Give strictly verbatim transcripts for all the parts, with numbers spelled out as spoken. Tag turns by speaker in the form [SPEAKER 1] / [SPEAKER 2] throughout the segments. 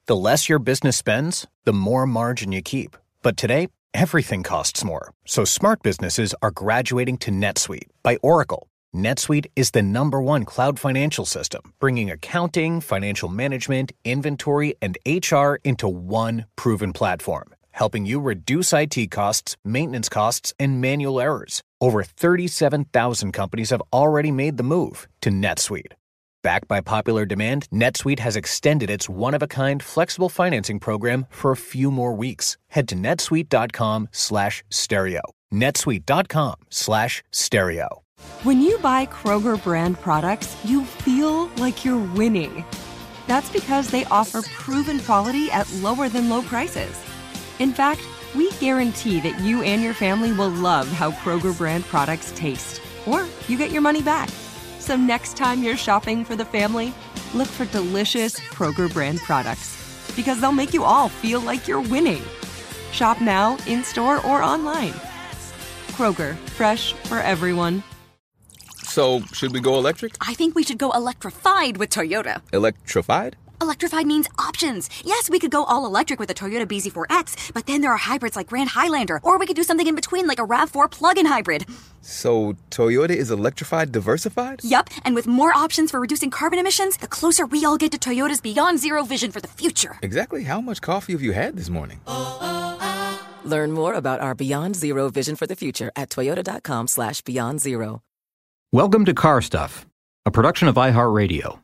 [SPEAKER 1] The less your business spends, the more margin you keep. But today, everything costs more. So smart businesses are graduating to NetSuite by Oracle. NetSuite is the number one cloud financial system, bringing accounting, financial management, inventory, and H R into one proven platform, helping you reduce I T costs, maintenance costs, and manual errors. Over thirty-seven thousand companies have already made the move to NetSuite. Backed by popular demand, NetSuite has extended its one-of-a-kind flexible financing program for a few more weeks. Head to netsuite.com slash stereo. netsuite.com slash stereo.
[SPEAKER 2] When you buy Kroger brand products, you feel like you're winning. That's because they offer proven quality at lower than low prices. In fact, we guarantee that you and your family will love how Kroger brand products taste, or you get your money back. So next time you're shopping for the family, look for delicious Kroger brand products, because they'll make you all feel like you're winning. Shop now, in-store, or online. Kroger, fresh for everyone.
[SPEAKER 3] So, should we go electric?
[SPEAKER 4] I think we should go electrified with Toyota.
[SPEAKER 3] Electrified?
[SPEAKER 4] Electrified means options. Yes, we could go all electric with the Toyota B Z four X, but then there are hybrids like Grand Highlander, or we could do something in between like a RAV four plug-in hybrid.
[SPEAKER 3] So, Toyota is electrified diversified?
[SPEAKER 4] Yup, and with more options for reducing carbon emissions, the closer we all get to Toyota's Beyond Zero vision for the future.
[SPEAKER 3] Exactly how much coffee have you had this morning?
[SPEAKER 5] Learn more about our Beyond Zero vision for the future at toyota.com slash beyond zero.
[SPEAKER 6] Welcome to Car Stuff, a production of iHeartRadio.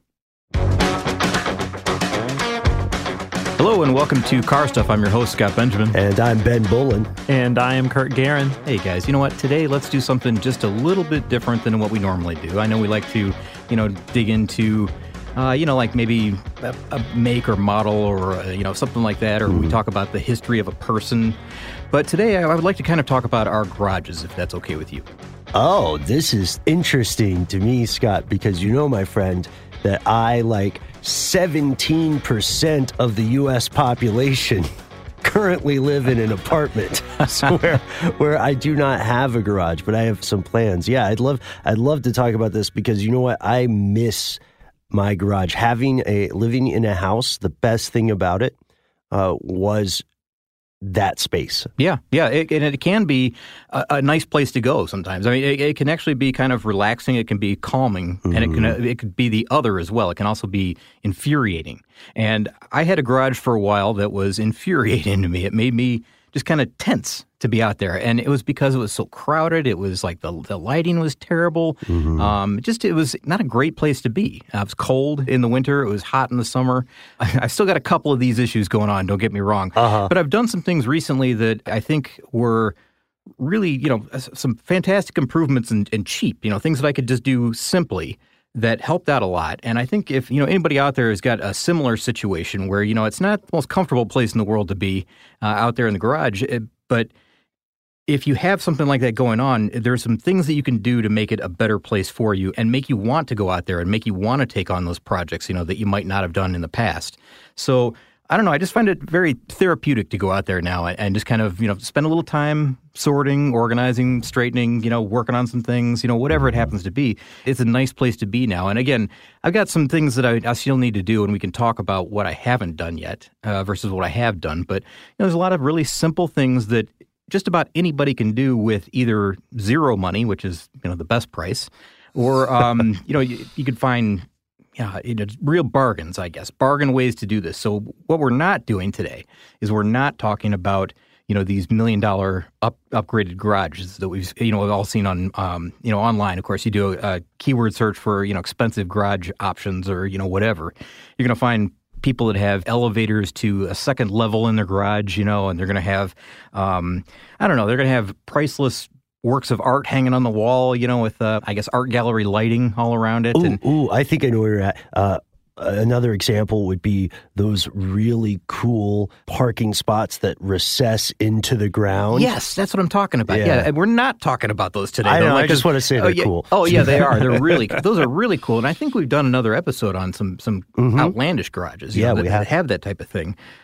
[SPEAKER 6] Hello and welcome to Car Stuff. I'm your host, Scott Benjamin.
[SPEAKER 7] And I'm Ben Bolin.
[SPEAKER 8] And I am Kurt Guerin.
[SPEAKER 6] Hey guys, you know what? Today, let's do something just a little bit different than what we normally do. I know we like to, you know, dig into, uh, you know, like maybe a, a make or model or, uh, you know, something like that, or mm. we talk about the history of a person. But today, I would like to kind of talk about our garages, if that's okay with you.
[SPEAKER 7] Oh, this is interesting to me, Scott, because you know, my friend, that I, like seventeen percent of the U S population currently live in an apartment where, where I do not have a garage, but I have some plans. Yeah, I'd love I'd love to talk about this because you know what? I miss my garage. Having a living in a house, the best thing about it uh, was that space.
[SPEAKER 6] Yeah, yeah, it, and it can be a, a nice place to go sometimes. I mean, it, it can actually be kind of relaxing. It can be calming, mm-hmm. and it can it could be the other as well. It can also be infuriating. And I had a garage for a while that was infuriating to me. It made me just kind of tense to be out there, and it was because it was so crowded. It was like the the lighting was terrible. Mm-hmm. Um, just it was not a great place to be. Uh, it was cold in the winter. It was hot in the summer. I, I still got a couple of these issues going on. Don't get me wrong. Uh-huh. But I've done some things recently that I think were really, you know, some fantastic improvements and, and cheap. You know, things that I could just do simply that helped out a lot. And I think if, you know, anybody out there has got a similar situation where, you know, it's not the most comfortable place in the world to be uh, out there in the garage, it, but if you have something like that going on, there's some things that you can do to make it a better place for you and make you want to go out there and make you want to take on those projects, you know, that you might not have done in the past. So I don't know. I just find it very therapeutic to go out there now and just kind of, you know, spend a little time sorting, organizing, straightening, you know, working on some things, you know, whatever it happens to be. It's a nice place to be now. And again, I've got some things that I, I still need to do, and we can talk about what I haven't done yet uh, versus what I have done. But you know, there's a lot of really simple things that just about anybody can do with either zero money, which is, you know, the best price, or, um, you know, you, you could find Yeah, you know, real bargains, I guess, bargain ways to do this. So what we're not doing today is we're not talking about, you know, these million dollar up, upgraded garages that we've, you know, we've all seen on, um, you know, online. Of course, you do a, a keyword search for, you know, expensive garage options or, you know, whatever. You're going to find people that have elevators to a second level in their garage, you know, and they're going to have, um, I don't know, they're going to have priceless works of art hanging on the wall, you know, with, uh, I guess, art gallery lighting all around it.
[SPEAKER 7] Ooh,
[SPEAKER 6] and,
[SPEAKER 7] ooh, I think I know where you're at. Uh, another example would be those really cool parking spots that recess into the ground.
[SPEAKER 6] Yes, that's what I'm talking about. Yeah, yeah, and we're not talking about those today.
[SPEAKER 7] I know,
[SPEAKER 6] like,
[SPEAKER 7] I just want to say they're
[SPEAKER 6] oh, yeah,
[SPEAKER 7] cool.
[SPEAKER 6] Oh, yeah, they are. They're really, those are really cool. And I think we've done another episode on some some mm-hmm. outlandish garages, you
[SPEAKER 7] yeah,
[SPEAKER 6] know, that,
[SPEAKER 7] we have.
[SPEAKER 6] that have that type of thing.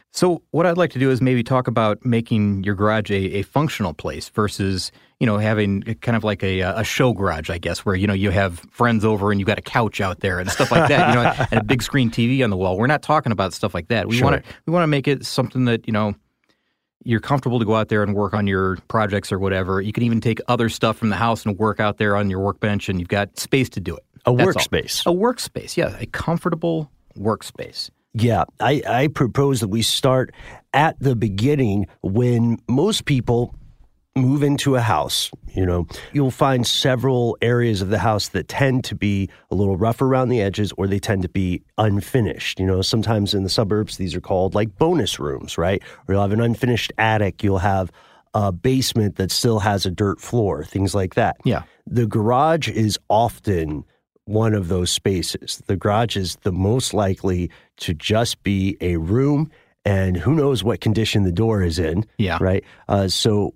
[SPEAKER 6] So what I'd like to do is maybe talk about making your garage a, a functional place versus, you know, having kind of like a, a show garage, I guess, where, you know, you have friends over and you've got a couch out there and stuff like that, you know, and a big screen T V on the wall. We're not talking about stuff like that. We
[SPEAKER 7] Sure.
[SPEAKER 6] want to we want to make it something that, you know, you're comfortable to go out there and work on your projects or whatever. You can even take other stuff from the house and work out there on your workbench, and you've got space to do it.
[SPEAKER 7] A
[SPEAKER 6] That's
[SPEAKER 7] workspace.
[SPEAKER 6] all. A workspace, yeah, a comfortable workspace.
[SPEAKER 7] Yeah, I, I propose that we start at the beginning when most people move into a house. You know, you'll find several areas of the house that tend to be a little rough around the edges, or they tend to be unfinished. You know, sometimes in the suburbs, these are called like bonus rooms, right? Or you'll have an unfinished attic. You'll have a basement that still has a dirt floor, things like that.
[SPEAKER 6] Yeah.
[SPEAKER 7] The garage is often one of those spaces. The garage is the most likely to just be a room, and who knows what condition the door is in.
[SPEAKER 6] Yeah.
[SPEAKER 7] Right. Uh, so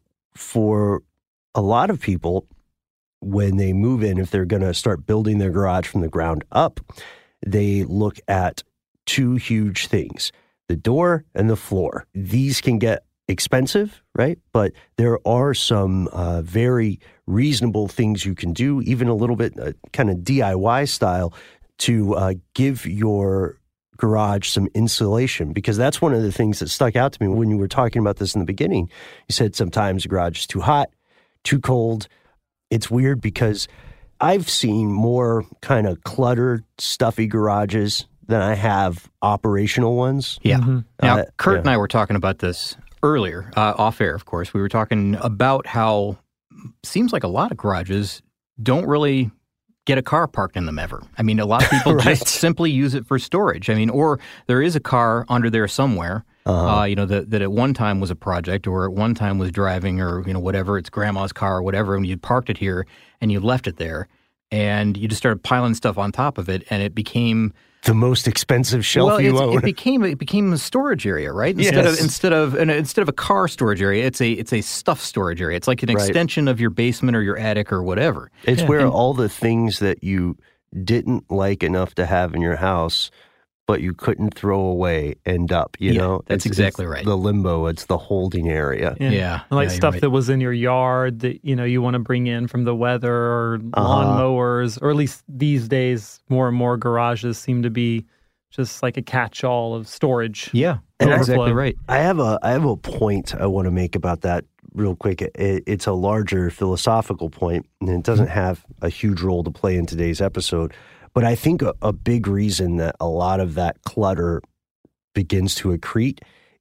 [SPEAKER 7] for a lot of people, when they move in, if they're going to start building their garage from the ground up, they look at two huge things: the door and the floor. These can get expensive, right? But there are some uh, very reasonable things you can do, even a little bit uh, kind of D I Y style, to uh, give your garage some insulation, because that's one of the things that stuck out to me when you were talking about this in the beginning. You said sometimes the garage is too hot, too cold. It's weird because I've seen more kind of cluttered, stuffy garages than I have operational ones.
[SPEAKER 6] Yeah.
[SPEAKER 8] Mm-hmm.
[SPEAKER 6] Now,
[SPEAKER 7] Uh,
[SPEAKER 6] Kurt
[SPEAKER 7] yeah.
[SPEAKER 6] and I were talking about this earlier, uh, off air, of course. We were talking about how seems like a lot of garages don't really get a car parked in them ever. I mean, a lot of people
[SPEAKER 7] Right.
[SPEAKER 6] just simply use it for storage. I mean, or there is a car under there somewhere,
[SPEAKER 7] Uh-huh.
[SPEAKER 6] uh, you know, that, that at one time was a project, or at one time was driving, or, you know, whatever, it's grandma's car or whatever, and you parked it here and you left it there, and you just started piling stuff on top of it, and it became
[SPEAKER 7] The most expensive shelf
[SPEAKER 6] well,
[SPEAKER 7] you
[SPEAKER 6] it's-
[SPEAKER 7] own.
[SPEAKER 6] it became it became a storage area, right? Instead
[SPEAKER 7] Yes.
[SPEAKER 6] of instead of and instead of a car storage area, it's a it's a stuff storage area. It's like an
[SPEAKER 7] Right.
[SPEAKER 6] extension of your basement or your attic or whatever.
[SPEAKER 7] It's
[SPEAKER 8] Yeah.
[SPEAKER 7] where
[SPEAKER 6] And-
[SPEAKER 7] all the things that you didn't like enough to have in your house, but you couldn't throw away, end up, you
[SPEAKER 6] Yeah,
[SPEAKER 7] know?
[SPEAKER 6] that's
[SPEAKER 7] It's-
[SPEAKER 6] exactly
[SPEAKER 7] it's
[SPEAKER 6] right.
[SPEAKER 7] The limbo, it's the holding area.
[SPEAKER 8] Yeah.
[SPEAKER 6] Yeah,
[SPEAKER 8] And like
[SPEAKER 6] yeah, you're
[SPEAKER 8] stuff
[SPEAKER 6] right.
[SPEAKER 8] that was in your yard that, you know, you want to bring in from the weather, or
[SPEAKER 7] Uh-huh.
[SPEAKER 8] lawn mowers, or at least these days, more and more garages seem to be just like a catch-all of storage.
[SPEAKER 6] Yeah,
[SPEAKER 7] And
[SPEAKER 6] that's
[SPEAKER 7] I-
[SPEAKER 6] exactly right.
[SPEAKER 7] I have a I have a point I want to make about that real quick. It, it's a larger philosophical point, and it doesn't have a huge role to play in today's episode. But I think a, a big reason that a lot of that clutter begins to accrete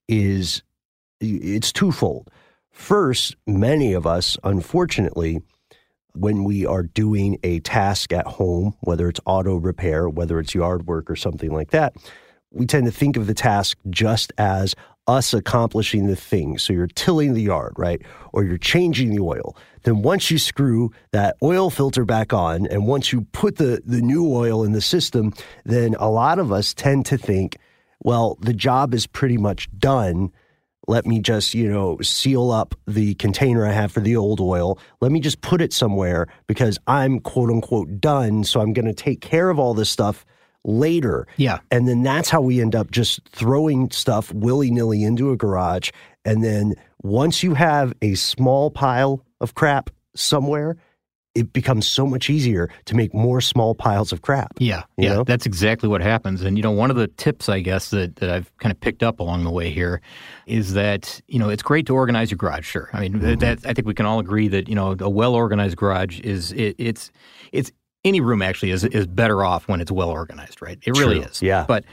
[SPEAKER 7] is it's twofold. First, many of us, unfortunately, when we are doing a task at home, whether it's auto repair, whether it's yard work or something like that, we tend to think of the task just as us accomplishing the thing. So you're tilling the yard, right? Or you're changing the oil. Then once you screw that oil filter back on, and once you put the, the new oil in the system, then a lot of us tend to think, well, the job is pretty much done. Let me just, you know, seal up the container I have for the old oil. Let me just put it somewhere because I'm quote unquote done. So I'm going to take care of all this stuff later.
[SPEAKER 6] Yeah.
[SPEAKER 7] And then that's how we end up just throwing stuff willy-nilly into a garage. And then once you have a small pile of crap somewhere, it becomes so much easier to make more small piles of crap.
[SPEAKER 6] Yeah,
[SPEAKER 7] You
[SPEAKER 6] yeah,
[SPEAKER 7] know?
[SPEAKER 6] that's exactly what happens. And, you know, one of the tips, I guess, that, that I've kind of picked up along the way here is that, you know, it's great to organize your garage, sure. I mean,
[SPEAKER 7] Mm-hmm.
[SPEAKER 6] that I think we can all agree that, you know, a well-organized garage is, it, it's, it's, any room actually is is better off when it's well-organized, right? It really
[SPEAKER 7] True,
[SPEAKER 6] is.
[SPEAKER 7] yeah.
[SPEAKER 6] But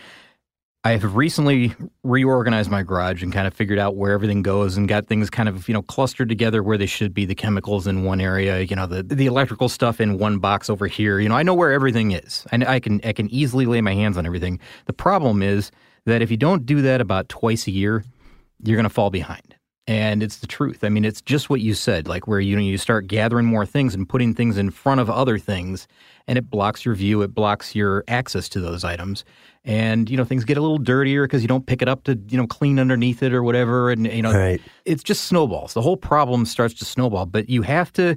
[SPEAKER 6] I have recently reorganized my garage and kind of figured out where everything goes and got things kind of, you know, clustered together where they should be. The chemicals in one area, you know, the the electrical stuff in one box over here. You know, I know where everything is. And I can I can easily lay my hands on everything. The problem is that if you don't do that about twice a year, you're going to fall behind. And it's the truth. I mean, it's just what you said, like where, you know, you start gathering more things and putting things in front of other things, and it blocks your view, it blocks your access to those items. And, you know, things get a little dirtier because you don't pick it up to, you know, clean underneath it or whatever. And, you know,
[SPEAKER 7] Right.
[SPEAKER 6] it's just snowballs. The whole problem starts to snowball. But you have to,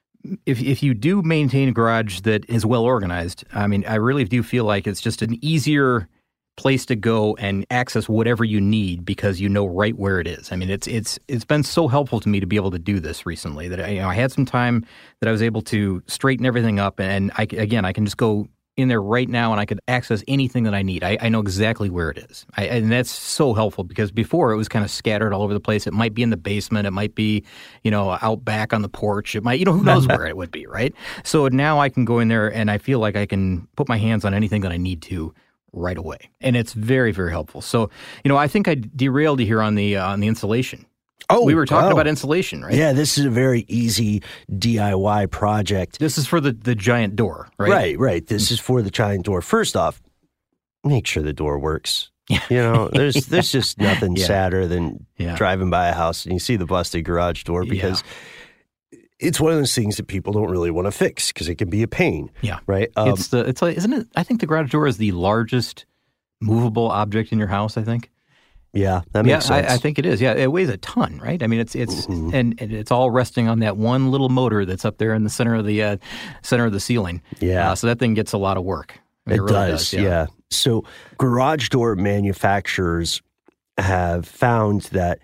[SPEAKER 6] if if you do maintain a garage that is well organized, I mean, I really do feel like it's just an easier place to go and access whatever you need because you know right where it is. I mean, it's it's it's been so helpful to me to be able to do this recently that I, you know, I had some time that I was able to straighten everything up, and I, again, I can just go in there right now and I could access anything that I need. I, I know exactly where it is, I, and that's so helpful because before it was kind of scattered all over the place. It might be in the basement, it might be, you know, out back on the porch. It might, you know, who knows where it would be, right? So now I can go in there and I feel like I can put my hands on anything that I need to right away, and it's very, very helpful. So, you know, I think I derailed you here on the uh, on the insulation.
[SPEAKER 7] Oh,
[SPEAKER 6] we were talking
[SPEAKER 7] wow.
[SPEAKER 6] about insulation, right?
[SPEAKER 7] Yeah, this is a very easy D I Y project.
[SPEAKER 6] This is for the, the giant door, right?
[SPEAKER 7] Right, right. This is for the giant door. First off, make sure the door works. You know, there's there's just nothing
[SPEAKER 6] yeah.
[SPEAKER 7] sadder than
[SPEAKER 6] yeah.
[SPEAKER 7] driving by a house and you see the busted garage door because yeah. it's one of those things that people don't really want to fix because it can be a pain.
[SPEAKER 6] Yeah,
[SPEAKER 7] right. Um,
[SPEAKER 6] it's the it's like, isn't it? I think the garage door is the largest movable object in your house. I think.
[SPEAKER 7] Yeah, that makes
[SPEAKER 6] yeah,
[SPEAKER 7] sense.
[SPEAKER 6] I, I think it is. Yeah, it weighs a ton, right? I mean, it's it's
[SPEAKER 7] mm-hmm.
[SPEAKER 6] and, and it's all resting on that one little motor that's up there in the center of the uh, center of the ceiling.
[SPEAKER 7] Yeah,
[SPEAKER 6] uh, so that thing gets a lot of work. I mean,
[SPEAKER 7] it,
[SPEAKER 6] it really
[SPEAKER 7] does.
[SPEAKER 6] does yeah.
[SPEAKER 7] yeah. So garage door manufacturers have found that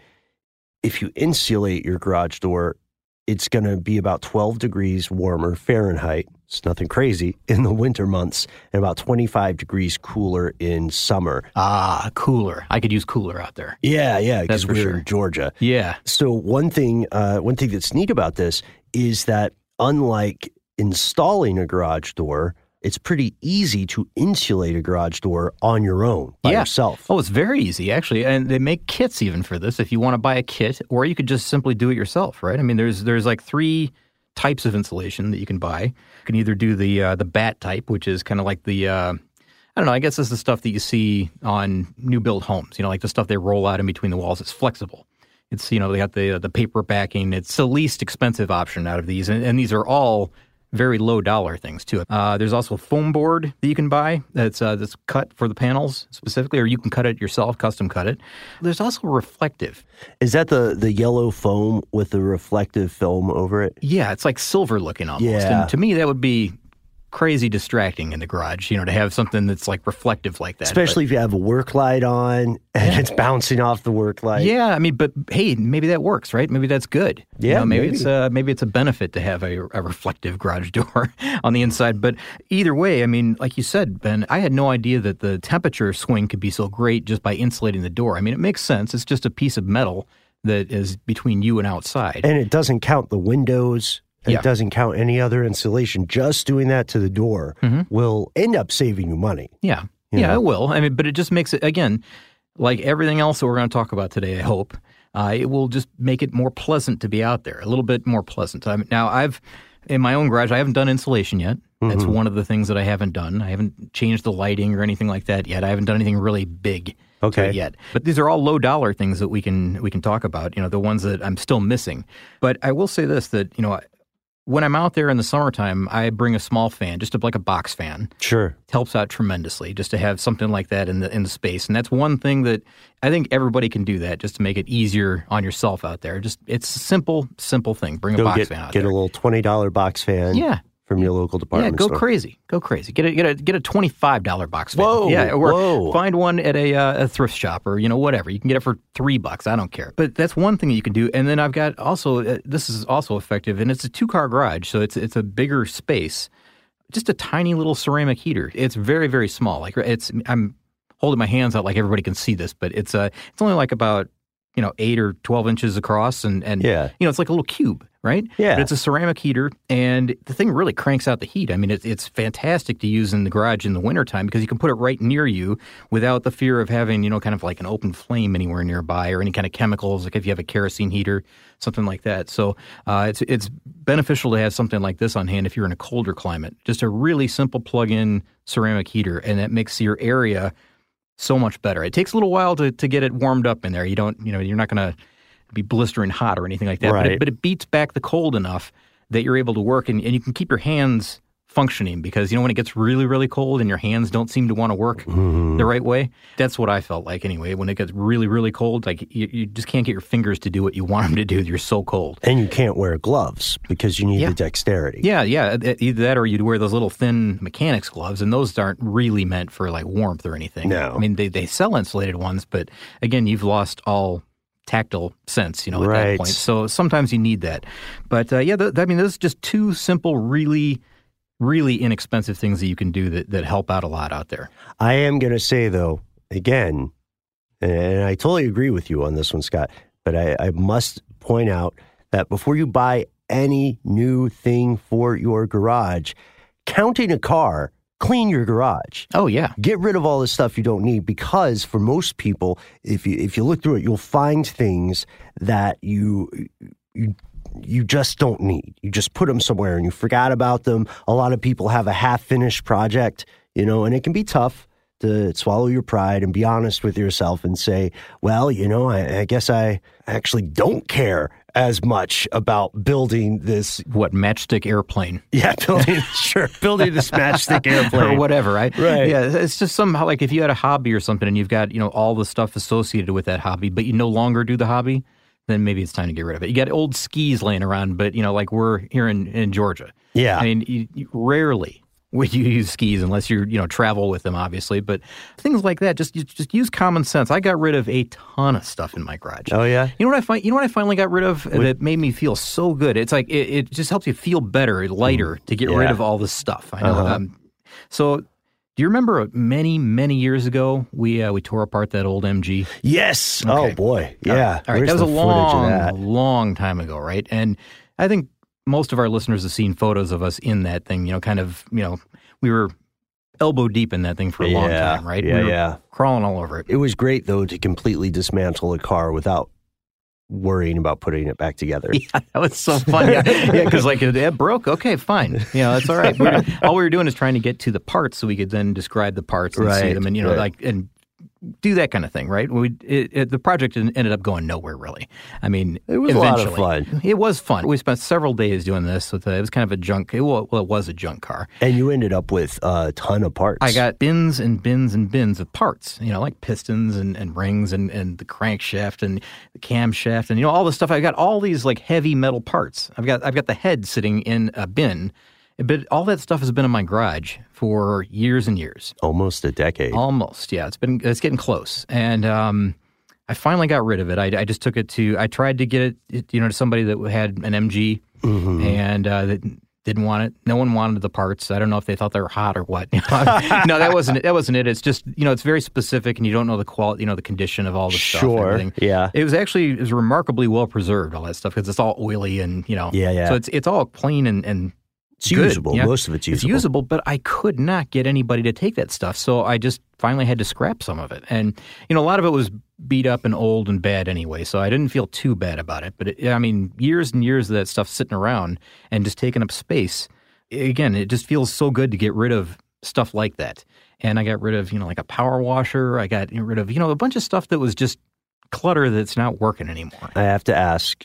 [SPEAKER 7] if you insulate your garage door, it's going to be about twelve degrees warmer Fahrenheit. It's nothing crazy in the winter months, and about twenty-five degrees cooler in summer.
[SPEAKER 6] Ah, cooler. I could use cooler out there.
[SPEAKER 7] Yeah, yeah, because we're
[SPEAKER 6] sure.
[SPEAKER 7] in Georgia.
[SPEAKER 6] Yeah.
[SPEAKER 7] So one thing, uh, one thing that's neat about this is that unlike installing a garage door, it's pretty easy to insulate a garage door on your own by
[SPEAKER 6] yeah.
[SPEAKER 7] yourself.
[SPEAKER 6] Oh, it's very easy, actually. And they make kits even for this if you want to buy a kit, or you could just simply do it yourself, right? I mean, there's there's like three types of insulation that you can buy. You can either do the uh, the bat type, which is kind of like the, uh, I don't know, I guess it's the stuff that you see on new build homes, you know, like the stuff they roll out in between the walls. It's flexible. It's, you know, they got the the paper backing. It's the least expensive option out of these. And, and these are all very low dollar things too. Uh, there's also a foam board that you can buy that's uh, that's cut for the panels specifically, or you can cut it yourself, custom cut it. There's also reflective.
[SPEAKER 7] Is that the, the yellow foam with the reflective film over it?
[SPEAKER 6] Yeah, it's like silver looking almost.
[SPEAKER 7] Yeah.
[SPEAKER 6] And to me, that would be crazy distracting in the garage, you know, to have something that's like reflective like that.
[SPEAKER 7] Especially
[SPEAKER 6] but,
[SPEAKER 7] if you have a work light on and
[SPEAKER 6] yeah.
[SPEAKER 7] it's bouncing off the work light.
[SPEAKER 6] Yeah, I mean, but hey, maybe that works, right? Maybe that's good.
[SPEAKER 7] Yeah,
[SPEAKER 6] you know, maybe,
[SPEAKER 7] maybe.
[SPEAKER 6] it's uh, maybe it's a benefit to have a, a reflective garage door on the inside. But either way, I mean, like you said, Ben, I had no idea that the temperature swing could be so great just by insulating the door. I mean, it makes sense. It's just a piece of metal that is between you and outside.
[SPEAKER 7] And it doesn't count the windows. It
[SPEAKER 6] yeah.
[SPEAKER 7] doesn't count any other insulation. Just doing that to the door
[SPEAKER 6] mm-hmm.
[SPEAKER 7] will end up saving you money.
[SPEAKER 6] Yeah.
[SPEAKER 7] You
[SPEAKER 6] yeah,
[SPEAKER 7] know?
[SPEAKER 6] it will. I mean, but it just makes it, again, like everything else that we're going to talk about today, I hope, uh, it will just make it more pleasant to be out there, a little bit more pleasant. I mean, now, I've, in my own garage, I haven't done insulation yet. That's
[SPEAKER 7] Mm-hmm.
[SPEAKER 6] one of the things that I haven't done. I haven't changed the lighting or anything like that yet. I haven't done anything really big
[SPEAKER 7] Okay.
[SPEAKER 6] to it yet. But these are all low dollar things that we can we can talk about, you know, the ones that I'm still missing. But I will say this, that, you know, when I'm out there in the summertime, I bring a small fan, just a, like a box fan.
[SPEAKER 7] Sure.
[SPEAKER 6] It helps out tremendously just to have something like that in the in the space. And that's one thing that I think everybody can do that just to make it easier on yourself out there. Just it's a simple, simple thing. Bring a
[SPEAKER 7] Go
[SPEAKER 6] box
[SPEAKER 7] get,
[SPEAKER 6] fan out
[SPEAKER 7] get
[SPEAKER 6] there.
[SPEAKER 7] a little twenty dollars box fan.
[SPEAKER 6] Yeah.
[SPEAKER 7] From your local
[SPEAKER 6] Yeah,
[SPEAKER 7] department
[SPEAKER 6] go
[SPEAKER 7] store.
[SPEAKER 6] crazy. Go crazy. Get a get a get a twenty-five dollars box fan.
[SPEAKER 7] Whoa,
[SPEAKER 6] yeah, or
[SPEAKER 7] whoa.
[SPEAKER 6] find one at a uh, a thrift shop or, you know, whatever. You can get it for three bucks. I don't care. But that's one thing that you can do. And then I've got also uh, this is also effective, and it's a two-car garage, so it's it's a bigger space. Just a tiny little ceramic heater. It's very, very small. Like it's I'm holding my hands out like everybody can see this, but it's uh it's only like about, you know, eight or twelve inches across, and, and
[SPEAKER 7] Yeah.
[SPEAKER 6] you know, it's like a little cube, right?
[SPEAKER 7] Yeah.
[SPEAKER 6] But it's a ceramic heater, and the thing really cranks out the heat. I mean, it's it's fantastic to use in the garage in the wintertime because you can put it right near you without the fear of having, you know, kind of like an open flame anywhere nearby or any kind of chemicals, like if you have a kerosene heater, something like that. So uh, it's it's beneficial to have something like this on hand if you're in a colder climate. Just a really simple plug-in ceramic heater, and that makes your area so much better. It takes a little while to, to get it warmed up in there. You don't, you know, you're not going to be blistering hot or anything like that.
[SPEAKER 7] Right.
[SPEAKER 6] But, it, but it beats back the cold enough that you're able to work, and, and you can keep your hands functioning, because, you know, when it gets really, really cold and your hands don't seem to want to work mm-hmm. the right way, that's what I felt like anyway. When it gets really, really cold, like you, you just can't get your fingers to do what you want them to do. You're so cold.
[SPEAKER 7] And you can't wear gloves because you need
[SPEAKER 6] yeah.
[SPEAKER 7] the dexterity.
[SPEAKER 6] Yeah, yeah. Either that or you'd wear those little thin mechanics gloves, and those aren't really meant for like warmth or anything.
[SPEAKER 7] No.
[SPEAKER 6] I mean, they, they sell insulated ones, but again, you've lost all tactile sense, you know, at
[SPEAKER 7] right.
[SPEAKER 6] that point. So sometimes you need that. But uh, yeah, th- I mean, those are just two simple, really really inexpensive things that you can do that, that help out a lot out there.
[SPEAKER 7] I am going to say, though, again, and I totally agree with you on this one, Scott, but I, I must point out that before you buy any new thing for your garage, counting a car, clean your garage.
[SPEAKER 6] Oh, yeah.
[SPEAKER 7] Get rid of all the stuff you don't need, because for most people, if you if you look through it, you'll find things that you you you just don't need. You just put them somewhere and you forgot about them. A lot of people have a half-finished project, you know, and it can be tough to swallow your pride and be honest with yourself and say, well, you know, I, I guess I actually don't care as much about building this.
[SPEAKER 6] What, matchstick airplane?
[SPEAKER 7] Yeah, building, sure, building this matchstick airplane.
[SPEAKER 6] Or whatever, right?
[SPEAKER 7] Right.
[SPEAKER 6] Yeah, it's just somehow like if you had a hobby or something and you've got, you know, all the stuff associated with that hobby, but you no longer do the hobby, then maybe it's time to get rid of it. You got old skis laying around, but, you know, like we're here in, in Georgia.
[SPEAKER 7] Yeah.
[SPEAKER 6] I mean, you, you rarely would you use skis unless you you know travel with them, obviously. But things like that, just just use common sense. I got rid of a ton of stuff in my garage.
[SPEAKER 7] Oh yeah.
[SPEAKER 6] You know what I find? You know what I finally got rid of what? That made me feel so good. It's like it, it just helps you feel better, lighter, mm. to get
[SPEAKER 7] yeah.
[SPEAKER 6] rid of all this stuff. I know.
[SPEAKER 7] Uh-huh.
[SPEAKER 6] Um, so. Do you remember many, many years ago, we uh, we tore apart that old M G?
[SPEAKER 7] Yes.
[SPEAKER 6] Okay.
[SPEAKER 7] Oh, boy. Yeah.
[SPEAKER 6] All right. All right. That was
[SPEAKER 7] the
[SPEAKER 6] a long,
[SPEAKER 7] that?
[SPEAKER 6] long time ago, right? And I think most of our listeners have seen photos of us in that thing, you know, kind of, you know, we were elbow deep in that thing for a
[SPEAKER 7] yeah.
[SPEAKER 6] long time, right?
[SPEAKER 7] Yeah,
[SPEAKER 6] we were
[SPEAKER 7] yeah.
[SPEAKER 6] crawling all over it.
[SPEAKER 7] It was great, though, to completely dismantle a car without worrying about putting it back together.
[SPEAKER 6] Yeah, that was so fun. Yeah, yeah, because like it, it broke. Okay, fine. You know, that's all right. We were, all we were doing is trying to get to the parts so we could then describe the parts and
[SPEAKER 7] right,
[SPEAKER 6] see them, and you know,
[SPEAKER 7] right.
[SPEAKER 6] like and do that kind of thing, right? We it, it, the project ended up going nowhere, really. I mean,
[SPEAKER 7] it was
[SPEAKER 6] eventually,
[SPEAKER 7] a lot of fun.
[SPEAKER 6] It was fun. We spent several days doing this. With a, it was kind of a junk. It, well, it was a junk car,
[SPEAKER 7] and you ended up with a ton of parts.
[SPEAKER 6] I got bins and bins and bins of parts. You know, like pistons and, and rings and, and the crankshaft and the camshaft and you know all this stuff. I got all these like heavy metal parts. I've got I've got the head sitting in a bin. But all that stuff has been in my garage for years and years.
[SPEAKER 7] Almost a decade.
[SPEAKER 6] Almost, yeah. It's been it's getting close, and um, I finally got rid of it. I, I just took it to. I tried to get it, you know, to somebody that had an M G,
[SPEAKER 7] mm-hmm.
[SPEAKER 6] and uh, that didn't want it. No one wanted the parts. I don't know if they thought they were hot or what. No, that wasn't it. That wasn't it. It's just you know, it's very specific, and you don't know the quality, you know, the condition of all the stuff.
[SPEAKER 7] Sure.
[SPEAKER 6] And everything.
[SPEAKER 7] Yeah.
[SPEAKER 6] It was actually it was remarkably well preserved. All that stuff because it's all oily and you know.
[SPEAKER 7] Yeah, yeah.
[SPEAKER 6] So it's it's all clean and and.
[SPEAKER 7] It's
[SPEAKER 6] Good,
[SPEAKER 7] usable.
[SPEAKER 6] yeah.
[SPEAKER 7] Most of it's usable.
[SPEAKER 6] It's usable, but I could not get anybody to take that stuff. So I just finally had to scrap some of it. And, you know, a lot of it was beat up and old and bad anyway. So I didn't feel too bad about it. But, it, I mean, years and years of that stuff sitting around and just taking up space. Again, it just feels so good to get rid of stuff like that. And I got rid of, you know, like a power washer. I got rid of, you know, a bunch of stuff that was just clutter that's not working anymore.
[SPEAKER 7] I have to ask,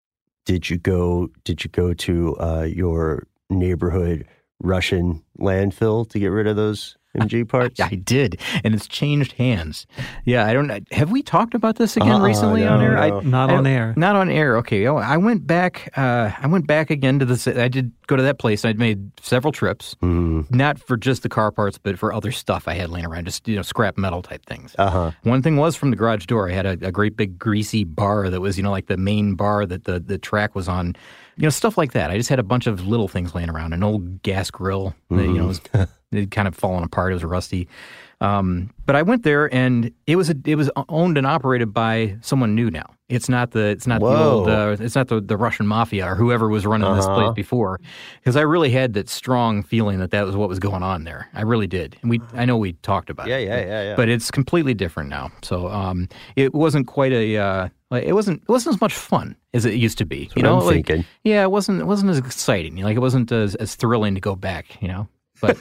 [SPEAKER 7] did you go, did you go to uh, your neighborhood Russian landfill to get rid of those M G parts?
[SPEAKER 6] I did, and it's changed hands. Yeah, I don't. Have we talked about this again
[SPEAKER 7] uh,
[SPEAKER 6] recently
[SPEAKER 7] no,
[SPEAKER 6] on air?
[SPEAKER 7] No.
[SPEAKER 8] I, not
[SPEAKER 6] I,
[SPEAKER 8] on air.
[SPEAKER 6] Not on air. Okay. Oh, I went back. Uh, I went back again to this. I did go to that place. I'd made several trips,
[SPEAKER 7] mm.
[SPEAKER 6] not for just the car parts, but for other stuff I had laying around, just you know, scrap metal type things.
[SPEAKER 7] Uh-huh.
[SPEAKER 6] One thing was from the garage door. I had a, a great big greasy bar that was, you know, like the main bar that the the track was on. You know, stuff like that. I just had a bunch of little things laying around. An old gas grill that, you know, was, it had kind of fallen apart. It was rusty. Um, but I went there, and it was a, it was owned and operated by someone new now. It's not the it's not
[SPEAKER 7] Whoa.
[SPEAKER 6] the old uh, it's not the, the Russian mafia or whoever was running
[SPEAKER 7] uh-huh.
[SPEAKER 6] this place before. Because I really had that strong feeling that that was what was going on there. I really did. And we I know we talked about
[SPEAKER 7] yeah,
[SPEAKER 6] it.
[SPEAKER 7] Yeah, yeah, yeah.
[SPEAKER 6] But it's completely different now. So um, it wasn't quite a. Uh, Like it wasn't it wasn't as much fun as it used to be.
[SPEAKER 7] That's
[SPEAKER 6] you
[SPEAKER 7] what
[SPEAKER 6] know,
[SPEAKER 7] I'm
[SPEAKER 6] like
[SPEAKER 7] thinking.
[SPEAKER 6] yeah, it wasn't it wasn't as exciting. Like it wasn't as, as thrilling to go back. You know, but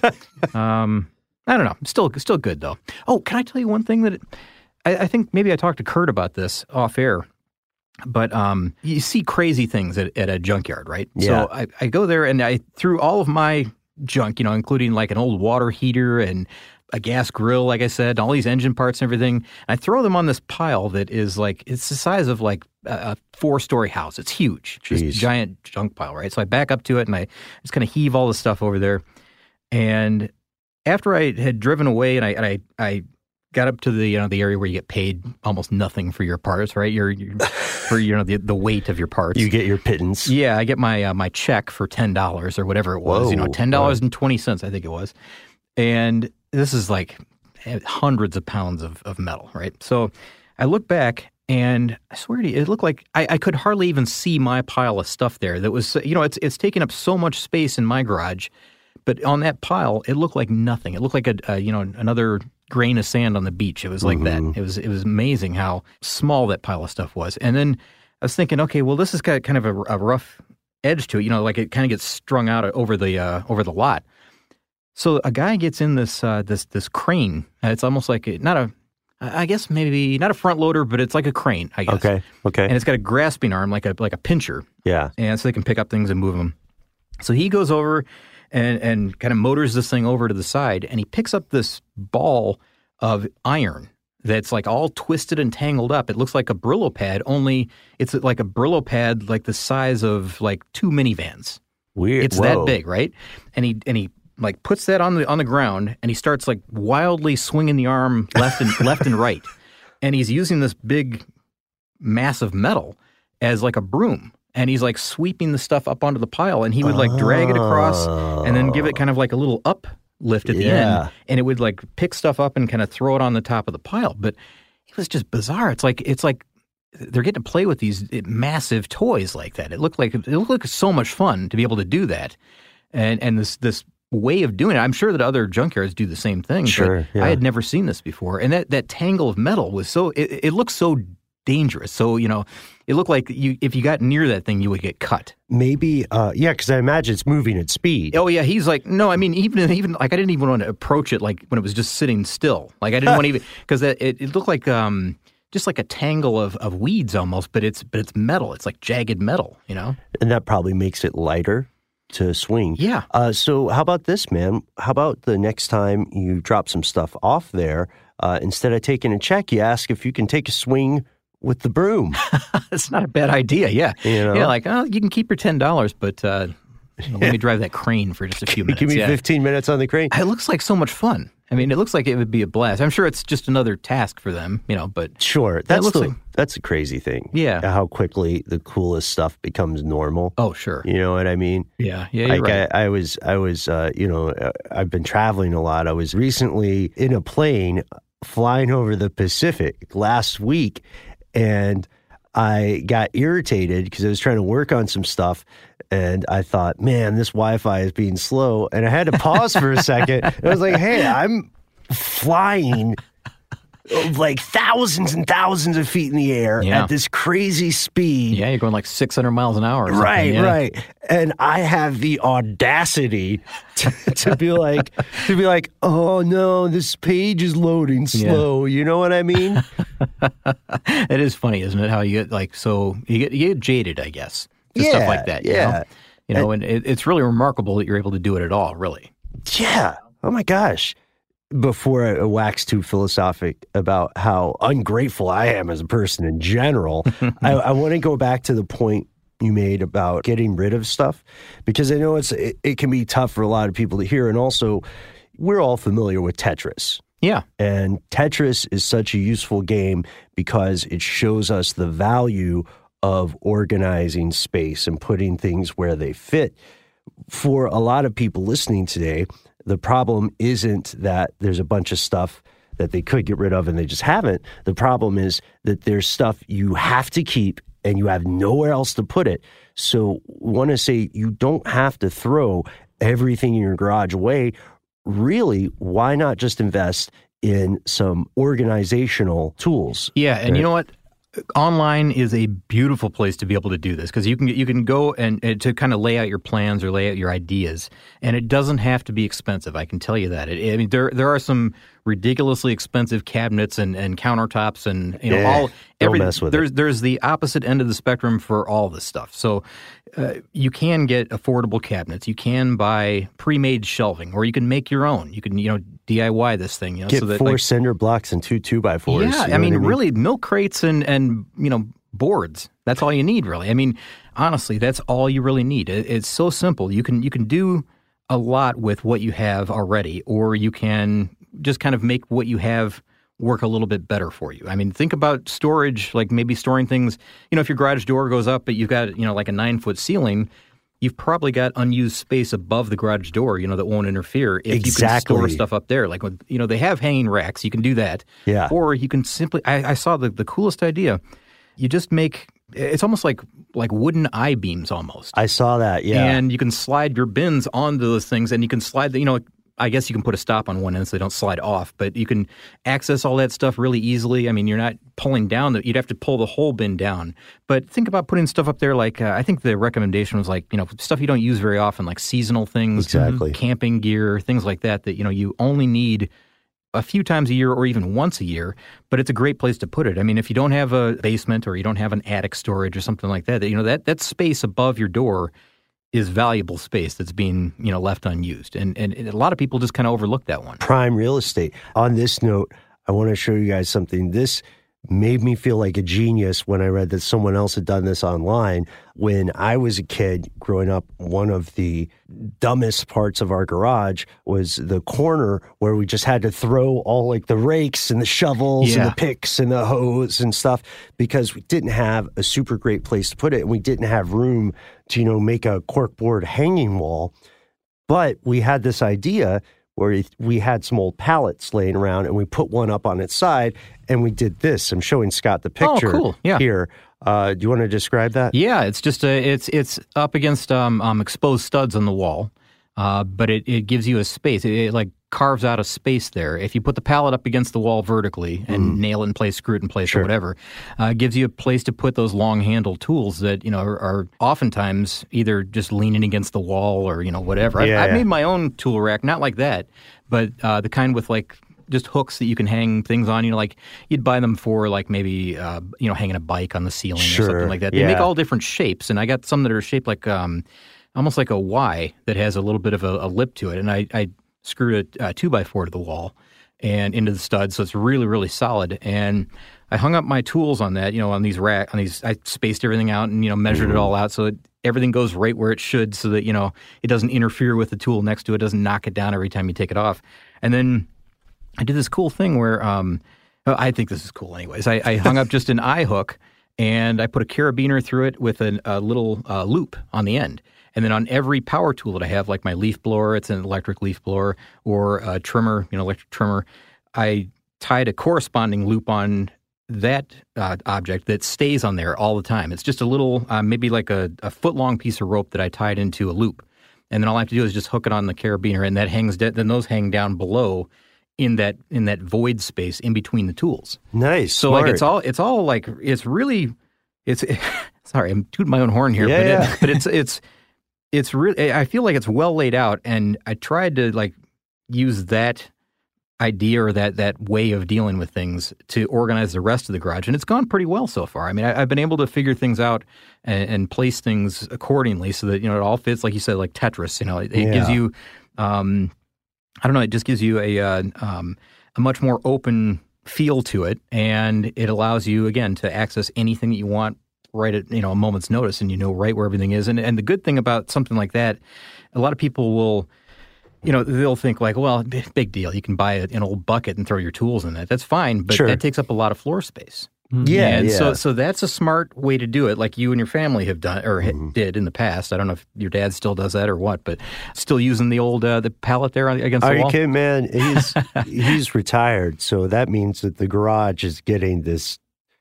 [SPEAKER 6] um, I don't know. Still still good though. Oh, can I tell you one thing that it, I, I think maybe I talked to Kurt about this off air. But um, you see crazy things at, at a junkyard, right?
[SPEAKER 7] Yeah.
[SPEAKER 6] So I, I go there and I through all of my junk, you know, including like an old water heater and a gas grill, like I said, all these engine parts and everything. I throw them on this pile that is like, it's the size of like a four-story house. It's huge.
[SPEAKER 7] Jeez.
[SPEAKER 6] This giant junk pile, right? So I back up to it and I just kind of heave all the stuff over there. And after I had driven away and I, and I, I got up to the, you know, the area where you get paid almost nothing for your parts, right? You're, you're for, you know, the, the weight of your parts.
[SPEAKER 7] You get your pittance.
[SPEAKER 6] Yeah, I get my uh, my check for ten dollars or whatever it was,
[SPEAKER 7] Whoa.
[SPEAKER 6] you know, ten dollars and twenty cents, I think it was. And this is like hundreds of pounds of, of metal, right? So I look back and I swear to you, it looked like I, I could hardly even see my pile of stuff there. That was, you know, it's it's taking up so much space in my garage, but on that pile, it looked like nothing. It looked like a, a you know another grain of sand on the beach. It was like
[SPEAKER 7] Mm-hmm.
[SPEAKER 6] that. It was it was amazing how small that pile of stuff was. And then I was thinking, okay, well, this has got kind of a, a rough edge to it. You know, like it kind of gets strung out over the uh, over the lot. So a guy gets in this uh, this this crane. Uh, it's almost like a, not a, I guess maybe not a front loader, but it's like a crane. I guess.
[SPEAKER 7] Okay. Okay.
[SPEAKER 6] And it's got a grasping arm, like a like a pincher.
[SPEAKER 7] Yeah.
[SPEAKER 6] And so they can pick up things and move them. So he goes over and and kind of motors this thing over to the side, and he picks up this ball of iron that's like all twisted and tangled up. It looks like a Brillo pad, only it's like a Brillo pad like the size of like two minivans.
[SPEAKER 7] Weird.
[SPEAKER 6] It's
[SPEAKER 7] Whoa.
[SPEAKER 6] that big, right? And he and he. like puts that on the on the ground and he starts like wildly swinging the arm left and left and right, and he's using this big mass of metal as like a broom, and he's like sweeping the stuff up onto the pile, and he would like drag it across and then give it kind of like a little uplift at the
[SPEAKER 7] Yeah.
[SPEAKER 6] end, and it would like pick stuff up and kind of throw it on the top of the pile. But it was just bizarre. It's like it's like they're getting to play with these massive toys like that. It looked like it looked like so much fun to be able to do that, and and this this. way of doing it. I'm sure that other junkyards do the same thing.
[SPEAKER 7] Sure,
[SPEAKER 6] but
[SPEAKER 7] yeah.
[SPEAKER 6] I had never seen this before. And that, that tangle of metal was so, it, it looked so dangerous. So, you know, it looked like you if you got near that thing, you would get cut.
[SPEAKER 7] Maybe, uh, yeah, because I imagine it's moving at speed.
[SPEAKER 6] Oh, yeah. He's like, no, I mean, even, even like, I didn't even want to approach it like when it was just sitting still. Like, I didn't want to even, because it, it looked like, um, just like a tangle of, of weeds almost, but it's, but it's metal. It's like jagged metal, you know?
[SPEAKER 7] And that probably makes it lighter to swing.
[SPEAKER 6] Yeah.
[SPEAKER 7] Uh, so how about this, man? How about the next time you drop some stuff off there, uh, instead of taking a check, you ask if you can take a swing with the broom.
[SPEAKER 6] It's not a bad idea, yeah.
[SPEAKER 7] You know?
[SPEAKER 6] Yeah, like, oh, you can keep your ten dollars, but uh, you know, let me drive that crane for just a few minutes.
[SPEAKER 7] Give me
[SPEAKER 6] yeah.
[SPEAKER 7] fifteen minutes on the crane.
[SPEAKER 6] It looks like so much fun. I mean, it looks like it would be a blast. I'm sure it's just another task for them, you know, but...
[SPEAKER 7] Sure. That's
[SPEAKER 6] looks
[SPEAKER 7] the,
[SPEAKER 6] like-
[SPEAKER 7] that's a crazy thing.
[SPEAKER 6] Yeah.
[SPEAKER 7] How quickly the coolest stuff becomes normal.
[SPEAKER 6] Oh, sure.
[SPEAKER 7] You know what I mean?
[SPEAKER 6] Yeah, yeah, you're
[SPEAKER 7] Like
[SPEAKER 6] right.
[SPEAKER 7] I, I was, I was, uh, you know, uh, I've been traveling a lot. I was recently in a plane flying over the Pacific last week, and I got irritated because I was trying to work on some stuff, and I thought, man, this Wi-Fi is being slow, and I had to pause for a second. And I was like, hey, I'm flying like thousands and thousands of feet in the air
[SPEAKER 6] Yeah.
[SPEAKER 7] at this crazy speed.
[SPEAKER 6] Yeah, you're going like six hundred miles an hour or something.
[SPEAKER 7] Right,
[SPEAKER 6] yeah.
[SPEAKER 7] right. And I have the audacity to, to be like, to be like, oh no, this page is loading slow. You know what I mean?
[SPEAKER 6] It is funny, isn't it? How you get like, so you get, you get jaded, I guess, to
[SPEAKER 7] Yeah,
[SPEAKER 6] stuff like that. You
[SPEAKER 7] yeah.
[SPEAKER 6] know, you know and it, it's really remarkable that you're able to do it at all, really.
[SPEAKER 7] Yeah. Oh my gosh. Before I wax too philosophic about how ungrateful I am as a person in general, I, I want to go back to the point you made about getting rid of stuff, because I know it's it, it can be tough for a lot of people to hear. And also, we're all familiar with Tetris.
[SPEAKER 6] Yeah.
[SPEAKER 7] And Tetris is such a useful game because it shows us the value of organizing space and putting things where they fit. For a lot of people listening today, the problem isn't that there's a bunch of stuff that they could get rid of and they just haven't. The problem is that there's stuff you have to keep and you have nowhere else to put it. So I want to say you don't have to throw everything in your garage away. Really, why not just invest in some organizational tools?
[SPEAKER 6] Yeah, and
[SPEAKER 7] right?
[SPEAKER 6] you know what? Online is a beautiful place to be able to do this because you can you can go and, and to kind of lay out your plans or lay out your ideas, and it doesn't have to be expensive. I can tell you that. It, I mean, there there are some ridiculously expensive cabinets and, and countertops and you know
[SPEAKER 7] Yeah,
[SPEAKER 6] all
[SPEAKER 7] don't
[SPEAKER 6] every
[SPEAKER 7] mess with
[SPEAKER 6] there's
[SPEAKER 7] it.
[SPEAKER 6] there's the opposite end of the spectrum for all this stuff. So uh, you can get affordable cabinets. You can buy pre-made shelving, or you can make your own. You can, you know, D I Y this thing. You know,
[SPEAKER 7] Get
[SPEAKER 6] so that,
[SPEAKER 7] four
[SPEAKER 6] like,
[SPEAKER 7] cinder blocks and two two by fours.
[SPEAKER 6] Yeah,
[SPEAKER 7] you know
[SPEAKER 6] I mean,
[SPEAKER 7] what
[SPEAKER 6] really, milk crates and and you know boards. That's all you need, really. I mean, honestly, that's all you really need. It, it's so simple. You can you can do a lot with what you have already, or you can just kind of make what you have work a little bit better for you. I mean, think about storage, like maybe storing things, you know, if your garage door goes up, but you've got, you know, like a nine foot ceiling, you've probably got unused space above the garage door, you know, that won't interfere if
[SPEAKER 7] Exactly.
[SPEAKER 6] you can store stuff up there. Like, with, you know, they have hanging racks. You can do that.
[SPEAKER 7] Yeah.
[SPEAKER 6] Or you can simply, I, I saw the, the coolest idea. You just make, it's almost like like wooden I-beams almost.
[SPEAKER 7] I saw that, yeah.
[SPEAKER 6] And you can slide your bins onto those things, and you can slide the, you know, I guess you can put a stop on one end so they don't slide off, but you can access all that stuff really easily. I mean, you're not pulling down, the, you'd have to pull the whole bin down. But think about putting stuff up there like, uh, I think the recommendation was like, you know, stuff you don't use very often, like seasonal things,
[SPEAKER 7] Exactly.
[SPEAKER 6] camping gear, things like that, that, you know, you only need a few times a year or even once a year, but it's a great place to put it. I mean, if you don't have a basement or you don't have an attic storage or something like that, you know, that, that space above your door is valuable space that's being, you know, left unused. And, and a lot of people just kind of overlook that one.
[SPEAKER 7] Prime real estate. On this note, I want to show you guys something. This made me feel like a genius when I read that someone else had done this online. When I was a kid growing up, one of the dumbest parts of our garage was the corner where we just had to throw all like the rakes and the shovels
[SPEAKER 6] Yeah.
[SPEAKER 7] and the picks and the hose and stuff because we didn't have a super great place to put it. And we didn't have room to, you know, make a corkboard hanging wall. But we had this idea where we had some old pallets laying around and we put one up on its side and we did this. I'm showing Scott the picture
[SPEAKER 6] Oh, cool. Yeah.
[SPEAKER 7] here. Uh, do you want to describe that?
[SPEAKER 6] Yeah, it's just a, it's it's up against um, um, exposed studs on the wall, uh, but it, it gives you a space. It, it like carves out a space there. If you put the pallet up against the wall vertically and
[SPEAKER 7] Mm.
[SPEAKER 6] nail it in place, screw it in place,
[SPEAKER 7] Sure.
[SPEAKER 6] or whatever, uh, it gives you a place to put those long handled tools that, you know, are, are oftentimes either just leaning against the wall or, you know, whatever.
[SPEAKER 7] Yeah,
[SPEAKER 6] I've, I've
[SPEAKER 7] yeah.
[SPEAKER 6] made my own tool rack, not like that, but uh, the kind with like just hooks that you can hang things on. You know, like you'd buy them for like maybe, uh, you know, hanging a bike on the ceiling
[SPEAKER 7] Sure,
[SPEAKER 6] or something like that. They
[SPEAKER 7] yeah.
[SPEAKER 6] make all different shapes, and I got some that are shaped like um, almost like a Y that has a little bit of a, a lip to it, and I, I screwed a, a two by four to the wall and into the stud, so it's really, really solid. And I hung up my tools on that, you know, on these rack, on these. I spaced everything out and, you know, measured
[SPEAKER 7] Mm-hmm.
[SPEAKER 6] it all out so it, everything goes right where it should, so that, you know, it doesn't interfere with the tool next to it, doesn't knock it down every time you take it off. And then I did this cool thing where um, I think this is cool, anyways. I, I hung up just an eye hook and I put a carabiner through it with an, a little uh, loop on the end. And then on every power tool that I have, like my leaf blower, it's an electric leaf blower, or a trimmer, you know, electric trimmer, I tied a corresponding loop on that uh, object that stays on there all the time. It's just a little, uh, maybe like a, a foot-long piece of rope that I tied into a loop. And then all I have to do is just hook it on the carabiner, and that hangs. De- then those hang down below in that in that void space in between the tools.
[SPEAKER 7] Nice.
[SPEAKER 6] So
[SPEAKER 7] smart.
[SPEAKER 6] like it's all it's all like it's really it's sorry, I'm tooting my own horn here,
[SPEAKER 7] Yeah,
[SPEAKER 6] but,
[SPEAKER 7] yeah.
[SPEAKER 6] It, but it's it's it's really I feel like it's well laid out, and I tried to like use that idea or that that way of dealing with things to organize the rest of the garage, and it's gone pretty well so far. I mean, I, I've been able to figure things out and, and place things accordingly so that, you know, it all fits, like you said, like Tetris. You know, it, it
[SPEAKER 7] Yeah.
[SPEAKER 6] gives you, um, I don't know, it just gives you a uh, um, a much more open feel to it, and it allows you again to access anything that you want right at, you know, a moment's notice, and you know right where everything is. And and the good thing about something like that, a lot of people will, you know, they'll think like, well, b- big deal. You can buy a, an old bucket and throw your tools in it. That's fine, but
[SPEAKER 7] Sure.
[SPEAKER 6] that takes up a lot of floor space.
[SPEAKER 7] Yeah,
[SPEAKER 6] and
[SPEAKER 7] yeah.
[SPEAKER 6] so so that's a smart way to do it, like you and your family have done or ha- did in the past. I don't know if your dad still does that or what, but still using the old uh, the pallet there on- against
[SPEAKER 7] Are
[SPEAKER 6] the
[SPEAKER 7] you
[SPEAKER 6] wall.
[SPEAKER 7] kidding, man? He's he's retired, so that means that the garage is getting this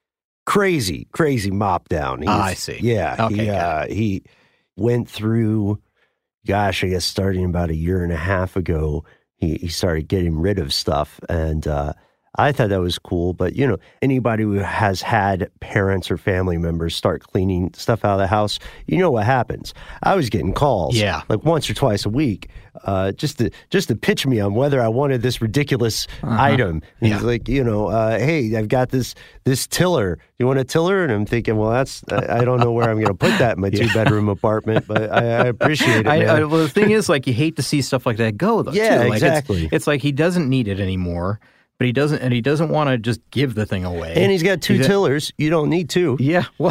[SPEAKER 7] crazy, crazy mop down. He's,
[SPEAKER 6] Ah, I see.
[SPEAKER 7] Yeah,
[SPEAKER 6] Okay,
[SPEAKER 7] he,
[SPEAKER 6] got
[SPEAKER 7] uh, he went through. Gosh, I guess starting about a year and a half ago, he he started getting rid of stuff, and uh, I thought that was cool. But, you know, anybody who has had parents or family members start cleaning stuff out of the house, you know what happens. I was getting calls
[SPEAKER 6] yeah.
[SPEAKER 7] like once or twice a week uh, just to just to pitch me on whether I wanted this ridiculous uh-huh. item. And yeah. He's like, you know, uh, hey, I've got this this tiller. You want a tiller? And I'm thinking, well, that's I, I don't know where I'm going to put that in my yeah. two-bedroom apartment, but I, I appreciate it,
[SPEAKER 6] I, I, well, the thing is, like, you hate to see stuff like that go, though,
[SPEAKER 7] yeah,
[SPEAKER 6] too. Like,
[SPEAKER 7] exactly.
[SPEAKER 6] It's, it's like he doesn't need it anymore. But he doesn't, and he doesn't want to just give the thing away.
[SPEAKER 7] And he's got two he's tillers. A, you don't need two.
[SPEAKER 6] Yeah, well,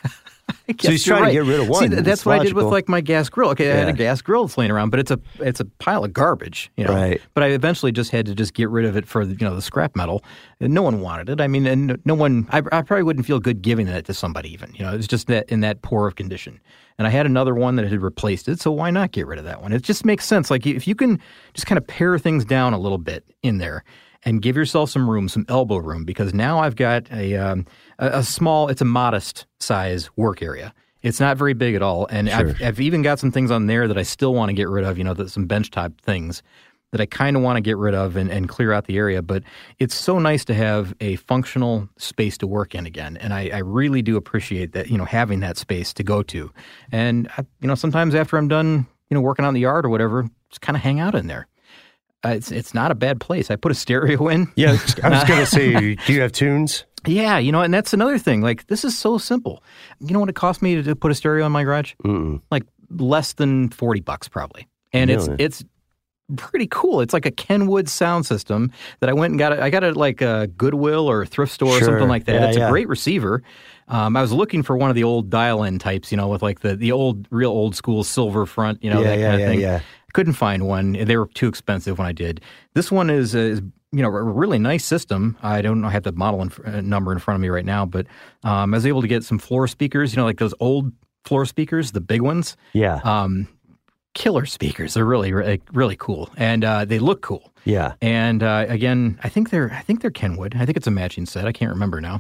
[SPEAKER 6] I guess
[SPEAKER 7] so he's trying
[SPEAKER 6] right.
[SPEAKER 7] to get rid of one.
[SPEAKER 6] See, that's
[SPEAKER 7] it's
[SPEAKER 6] what
[SPEAKER 7] logical.
[SPEAKER 6] I did with like my gas grill. Okay,
[SPEAKER 7] yeah.
[SPEAKER 6] I had a gas grill that's laying around, but it's a it's a pile of garbage, you know.
[SPEAKER 7] Right.
[SPEAKER 6] But I eventually just had to just get rid of it for the, you know the scrap metal. And no one wanted it. I mean, and no one. I, I probably wouldn't feel good giving it to somebody even. You know, it was just that in that poor of condition. And I had another one that had replaced it, so why not get rid of that one? It just makes sense. Like if you can just kind of pare things down a little bit in there. And give yourself some room, some elbow room, because now I've got a um, a, a small, it's a modest size work area. It's not very big at all, and
[SPEAKER 7] sure.
[SPEAKER 6] I've, I've even got some things on there that I still want to get rid of. You know, that some bench top things that I kind of want to get rid of and, and clear out the area. But it's so nice to have a functional space to work in again, and I, I really do appreciate that. You know, having that space to go to, and I, you know, sometimes after I'm done, you know, working on the yard or whatever, just kind of hang out in there. Uh, it's it's not a bad place. I put a stereo in.
[SPEAKER 7] Yeah, I was going to say, do you have tunes?
[SPEAKER 6] Yeah, you know, and that's another thing. Like, this is so simple. You know what it cost me to, to put a stereo in my garage?
[SPEAKER 7] Mm-mm.
[SPEAKER 6] Like, less than forty bucks probably. And really? it's it's pretty cool. It's like a Kenwood sound system that I went and got. It. I got it like a Goodwill or a thrift store
[SPEAKER 7] sure.
[SPEAKER 6] or something like that.
[SPEAKER 7] Yeah,
[SPEAKER 6] it's
[SPEAKER 7] yeah.
[SPEAKER 6] a great receiver. Um, I was looking for one of the old dial-in types, you know, with like the, the old, real old school silver front, you know,
[SPEAKER 7] yeah,
[SPEAKER 6] that
[SPEAKER 7] yeah,
[SPEAKER 6] kind of
[SPEAKER 7] yeah,
[SPEAKER 6] thing.
[SPEAKER 7] Yeah.
[SPEAKER 6] Couldn't find one. They were too expensive when I did. This one is, uh, is you know, a really nice system. I don't have the model in, uh, number in front of me right now, but um, I was able to get some floor speakers, you know, like those old floor speakers, the big ones.
[SPEAKER 7] Yeah.
[SPEAKER 6] Um, killer speakers. They're really, really, really cool, and uh, they look cool.
[SPEAKER 7] Yeah.
[SPEAKER 6] And uh, again, I think they're, I think they're Kenwood. I think it's a matching set. I can't remember now.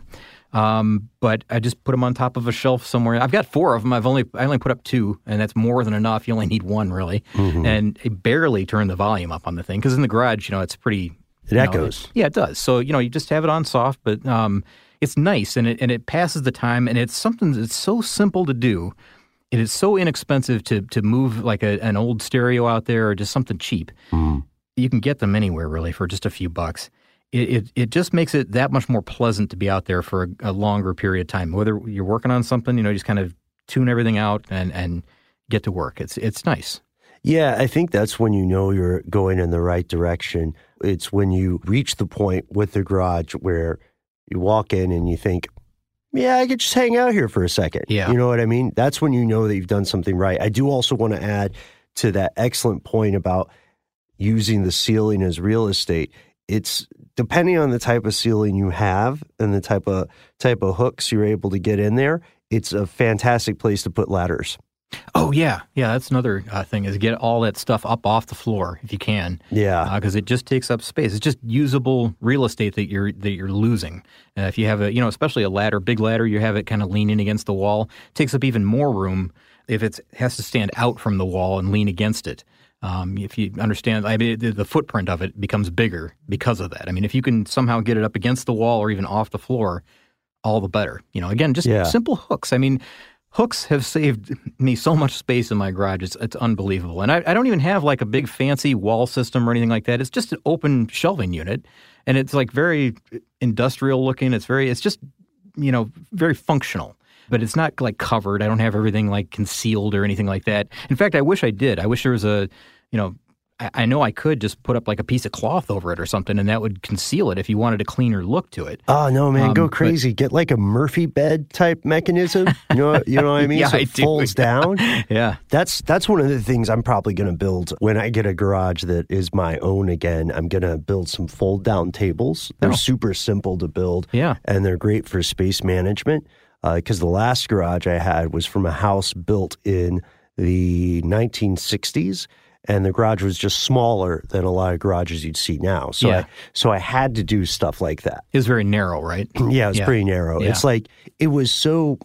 [SPEAKER 6] Um, but I just put them on top of a shelf somewhere. I've got four of them. I've only I only put up two, and that's more than enough. You only need one, really. Mm-hmm. And it barely turned the volume up on the thing because in the garage, you know, it's pretty.
[SPEAKER 7] It echoes.
[SPEAKER 6] Know, yeah, it does. So you know, you just have it on soft, but um, it's nice and it and it passes the time, and it's something that's so simple to do. It is so inexpensive to to move like a, an old stereo out there or just something cheap.
[SPEAKER 7] Mm.
[SPEAKER 6] You can get them anywhere really for just a few bucks. It, it it just makes it that much more pleasant to be out there for a, a longer period of time. Whether you're working on something, you know, you just kind of tune everything out and, and get to work. It's it's nice.
[SPEAKER 7] Yeah, I think that's when you know you're going in the right direction. It's when you reach the point with the garage where you walk in and you think, yeah, I could just hang out here for a second.
[SPEAKER 6] Yeah.
[SPEAKER 7] You know what I mean? That's when you know that you've done something right. I do also want to add to that excellent point about using the ceiling as real estate. It's depending on the type of ceiling you have and the type of type of hooks you're able to get in there, it's a fantastic place to put ladders.
[SPEAKER 6] Oh, yeah. Yeah, that's another uh, thing is get all that stuff up off the floor if you can.
[SPEAKER 7] Yeah.
[SPEAKER 6] Because uh, it just takes up space. It's just usable real estate that you're that you're losing. Uh, if you have a, you know, especially a ladder, big ladder, you have it kind of leaning against the wall, it takes up even more room if it has to stand out from the wall and lean against it. Um, if you understand, I mean, the, the footprint of it becomes bigger because of that. I mean, if you can somehow get it up against the wall or even off the floor, all the better. You know, again, just
[SPEAKER 7] yeah.
[SPEAKER 6] simple hooks. I mean, hooks have saved me so much space in my garage. It's, it's unbelievable. And I, I don't even have like a big fancy wall system or anything like that. It's just an open shelving unit. And it's like very industrial looking. It's very, it's just, you know, very functional. But it's not like covered. I don't have everything like concealed or anything like that. In fact, I wish I did. I wish there was a, you know, I, I know I could just put up like a piece of cloth over it or something and that would conceal it if you wanted a cleaner look to it.
[SPEAKER 7] Oh, no, man,
[SPEAKER 6] um,
[SPEAKER 7] go crazy. But, Get like a Murphy bed type mechanism. You know, you know what I mean?
[SPEAKER 6] yeah,
[SPEAKER 7] so
[SPEAKER 6] I
[SPEAKER 7] it
[SPEAKER 6] do.
[SPEAKER 7] folds down.
[SPEAKER 6] yeah.
[SPEAKER 7] That's that's one of the things I'm probably going to build when I get a garage that is my own again. I'm going to build some fold down tables. They're
[SPEAKER 6] oh.
[SPEAKER 7] super simple to build.
[SPEAKER 6] Yeah.
[SPEAKER 7] And they're great for space management. Because uh, the last garage I had was from a house built in the nineteen sixties, and the garage was just smaller than a lot of garages you'd see now. So,
[SPEAKER 6] yeah.
[SPEAKER 7] I, so I had to do stuff like that.
[SPEAKER 6] It was very narrow, right?
[SPEAKER 7] yeah, it was
[SPEAKER 6] yeah.
[SPEAKER 7] pretty narrow.
[SPEAKER 6] Yeah.
[SPEAKER 7] It's like it was so.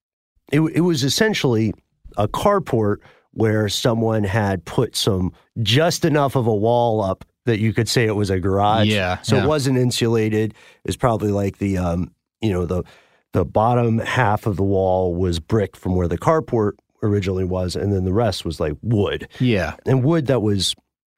[SPEAKER 7] It it was essentially a carport where someone had put some just enough of a wall up that you could say it was a garage.
[SPEAKER 6] Yeah.
[SPEAKER 7] So
[SPEAKER 6] yeah.
[SPEAKER 7] it wasn't insulated. It was probably like the, um, you know, the the bottom half of the wall was brick from where the carport originally was, and then the rest was like wood.
[SPEAKER 6] Yeah.
[SPEAKER 7] And wood that was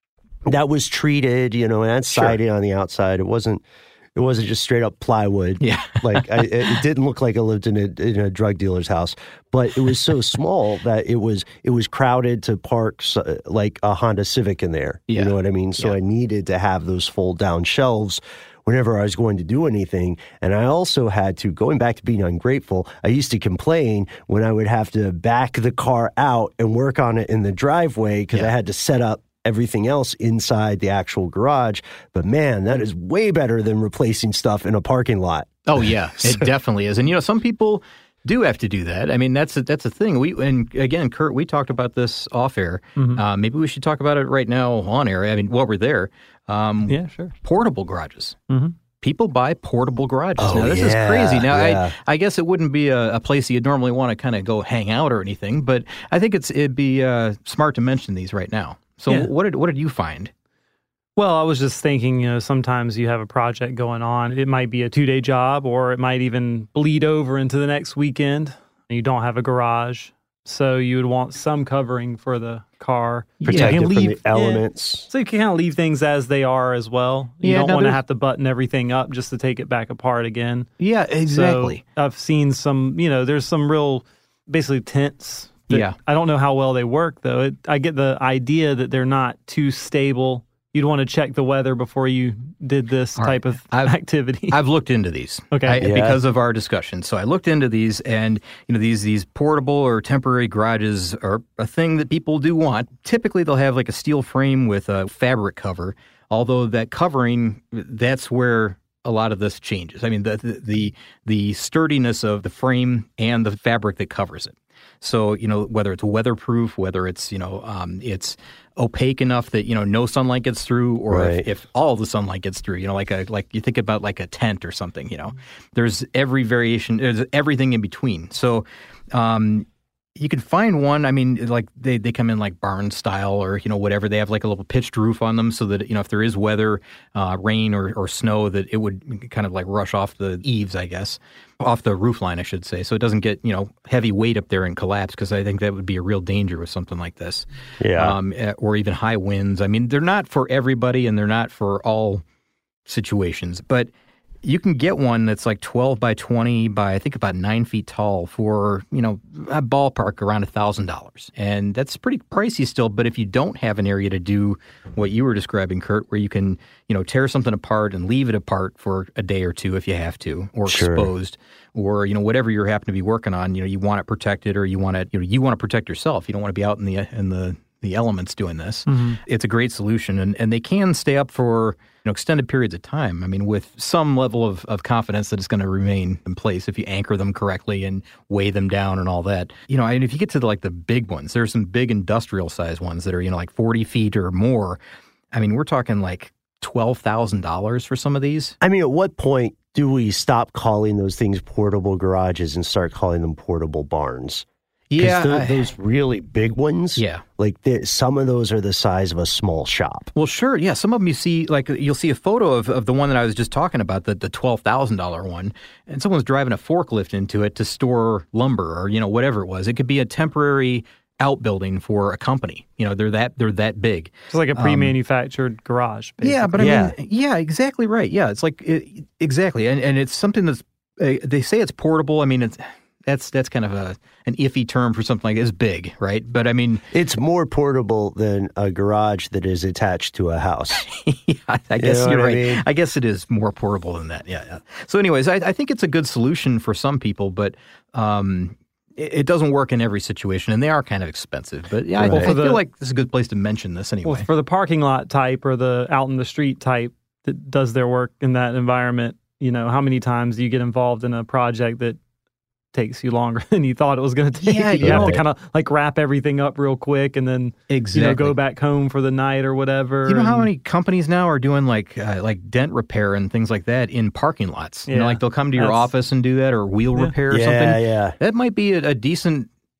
[SPEAKER 7] that was treated, you know, and had siding
[SPEAKER 6] Sure.
[SPEAKER 7] on the outside. It wasn't it wasn't just straight up plywood.
[SPEAKER 6] Yeah.
[SPEAKER 7] Like I, it didn't look like I lived in a in a drug dealer's house, but it was so small that it was it was crowded to park uh, like a Honda Civic in there.
[SPEAKER 6] Yeah.
[SPEAKER 7] You know what I mean? So
[SPEAKER 6] Yeah.
[SPEAKER 7] I needed to have those fold down shelves whenever I was going to do anything. And I also had to, going back to being ungrateful, I used to complain when I would have to back the car out and work on it in the driveway because
[SPEAKER 6] Yeah.
[SPEAKER 7] I had to set up everything else inside the actual garage. But man, that is way better than replacing stuff in a parking lot.
[SPEAKER 6] Oh yeah, it definitely is. And you know, some people do have to do that. I mean, that's a, that's a thing. We and again, Kurt, we talked about this off air.
[SPEAKER 8] Mm-hmm.
[SPEAKER 6] Uh, maybe we should talk about it right now on air. I mean, while we're there, um,
[SPEAKER 8] Yeah, sure.
[SPEAKER 6] portable garages.
[SPEAKER 8] Mm-hmm.
[SPEAKER 6] People buy portable garages.
[SPEAKER 7] Oh,
[SPEAKER 6] now, this
[SPEAKER 7] yeah,
[SPEAKER 6] is crazy. Now,
[SPEAKER 7] yeah.
[SPEAKER 6] I I guess it wouldn't be a, a place you'd normally want to kind of go hang out or anything, but I think it's it'd be uh, smart to mention these right now. So,
[SPEAKER 8] Yeah.
[SPEAKER 6] what did what did you find?
[SPEAKER 8] Well, I was just thinking, you know, sometimes you have a project going on. It might be a two-day job, or it might even bleed over into the next weekend, and you don't have a garage. So you would want some covering for the car.
[SPEAKER 7] Protect
[SPEAKER 8] You
[SPEAKER 7] it
[SPEAKER 8] can
[SPEAKER 7] from
[SPEAKER 8] leave-
[SPEAKER 7] the elements.
[SPEAKER 8] Yeah. So you can kind of leave things as they are as well. You
[SPEAKER 6] Yeah,
[SPEAKER 8] don't
[SPEAKER 6] now
[SPEAKER 8] want to
[SPEAKER 6] there's-
[SPEAKER 8] have to button everything up just to take it back apart again.
[SPEAKER 6] Yeah, exactly.
[SPEAKER 8] So I've seen some, you know, there's some real, basically tents. that-
[SPEAKER 6] Yeah.
[SPEAKER 8] I don't know how well they work, though. It, I get the idea that they're not too stable. You'd want to check the weather before you did this
[SPEAKER 6] All right.
[SPEAKER 8] type of
[SPEAKER 6] I've-
[SPEAKER 8] activity.
[SPEAKER 6] I've looked into these,
[SPEAKER 8] Okay.
[SPEAKER 6] I,
[SPEAKER 7] Yeah.
[SPEAKER 6] because of our discussion. So I looked into these, and you know, these these portable or temporary garages are a thing that people do want. Typically, they'll have like a steel frame with a fabric cover. Although that covering, that's where a lot of this changes. I mean, the the the, the sturdiness of the frame and the fabric that covers it. So, you know, whether it's weatherproof, whether it's, you know, um, it's opaque enough that, you know, no sunlight gets through, or
[SPEAKER 7] Right.
[SPEAKER 6] if, if all the sunlight gets through, you know, like a, like you think about like a tent or something, you know, there's every variation, there's everything in between. So, um, you could find one, I mean, like they, they come in like barn style or, you know, whatever. They have like a little pitched roof on them so that, you know, if there is weather, uh, rain or, or snow, that it would kind of like rush off the eaves, I guess, off the roof line, I should say. So it doesn't get, you know, heavy weight up there and collapse, because I think that would be a real danger with something like this.
[SPEAKER 7] Yeah.
[SPEAKER 6] Um, eh, or even high winds. I mean, they're not for everybody and they're not for all situations, but you can get one that's like twelve by twenty by, I think, about nine feet tall for, you know, a ballpark around one thousand dollars. And that's pretty pricey still, but if you don't have an area to do what you were describing, Kurt, where you can, you know, tear something apart and leave it apart for a day or two if you have to, or
[SPEAKER 7] Sure.
[SPEAKER 6] exposed, or, you know, whatever you happen to be working on, you know, you want it protected, or you want to, you know, you want to protect yourself. You don't want to be out in the, in the, the elements doing this.
[SPEAKER 8] Mm-hmm.
[SPEAKER 6] It's a great solution, and, and they can stay up for, you know, extended periods of time. I mean, with some level of, of confidence that it's going to remain in place if you anchor them correctly and weigh them down and all that. You know, and if you get to the, like the big ones, there's some big industrial size ones that are, you know, like forty feet or more. I mean, we're talking like twelve thousand dollars for some of these.
[SPEAKER 7] I mean, at what point do we stop calling those things portable garages and start calling them portable barns? 'Cause
[SPEAKER 6] Yeah,
[SPEAKER 7] tho-
[SPEAKER 6] I-
[SPEAKER 7] those really big ones,
[SPEAKER 6] Yeah.
[SPEAKER 7] like the, some of those are the size of a small shop.
[SPEAKER 6] Well, sure. Yeah. Some of them you see, like you'll see a photo of, of the one that I was just talking about, the, the twelve thousand dollars one, and someone's driving a forklift into it to store lumber or, you know, whatever it was. It could be a temporary outbuilding for a company. You know, they're that, they're that big.
[SPEAKER 8] It's like a pre-manufactured garage. Basically.
[SPEAKER 6] Yeah, but I
[SPEAKER 7] Yeah.
[SPEAKER 6] mean, yeah, exactly right. Yeah, it's like, it, exactly. And, and it's something that's, uh, they say it's portable. I mean, it's, that's, that's kind of a, an iffy term for something like this big, right? But I mean,
[SPEAKER 7] It's more portable than a garage that is attached to a house.
[SPEAKER 6] yeah, I guess
[SPEAKER 7] know
[SPEAKER 6] you're
[SPEAKER 7] what I
[SPEAKER 6] right.
[SPEAKER 7] mean?
[SPEAKER 6] I guess it is more portable than that. Yeah, yeah. So, anyways, I, I think it's a good solution for some people, but um, it, it doesn't work in every situation, and they are kind of expensive. But yeah, I,
[SPEAKER 7] Right.
[SPEAKER 6] I
[SPEAKER 8] For the-
[SPEAKER 6] feel like this is a good place to mention this anyway.
[SPEAKER 8] Well, for the parking lot type or the out in the street type that does their work in that environment, you know, how many times do you get involved in a project that takes you longer than you thought it was going to take?
[SPEAKER 6] Yeah,
[SPEAKER 8] you
[SPEAKER 6] you
[SPEAKER 8] have
[SPEAKER 6] know-
[SPEAKER 8] to kind of like wrap everything up real quick and then
[SPEAKER 6] exactly.
[SPEAKER 8] you know go back home for the night or whatever.
[SPEAKER 6] You know how
[SPEAKER 8] and-
[SPEAKER 6] many companies now are doing like uh, like dent repair and things like that in parking lots? You know,
[SPEAKER 8] Yeah.
[SPEAKER 6] like they'll come to your
[SPEAKER 8] That's-
[SPEAKER 6] office and do that, or wheel
[SPEAKER 8] Yeah.
[SPEAKER 6] repair or
[SPEAKER 7] yeah,
[SPEAKER 6] something.
[SPEAKER 7] yeah.
[SPEAKER 6] That might be a, a decent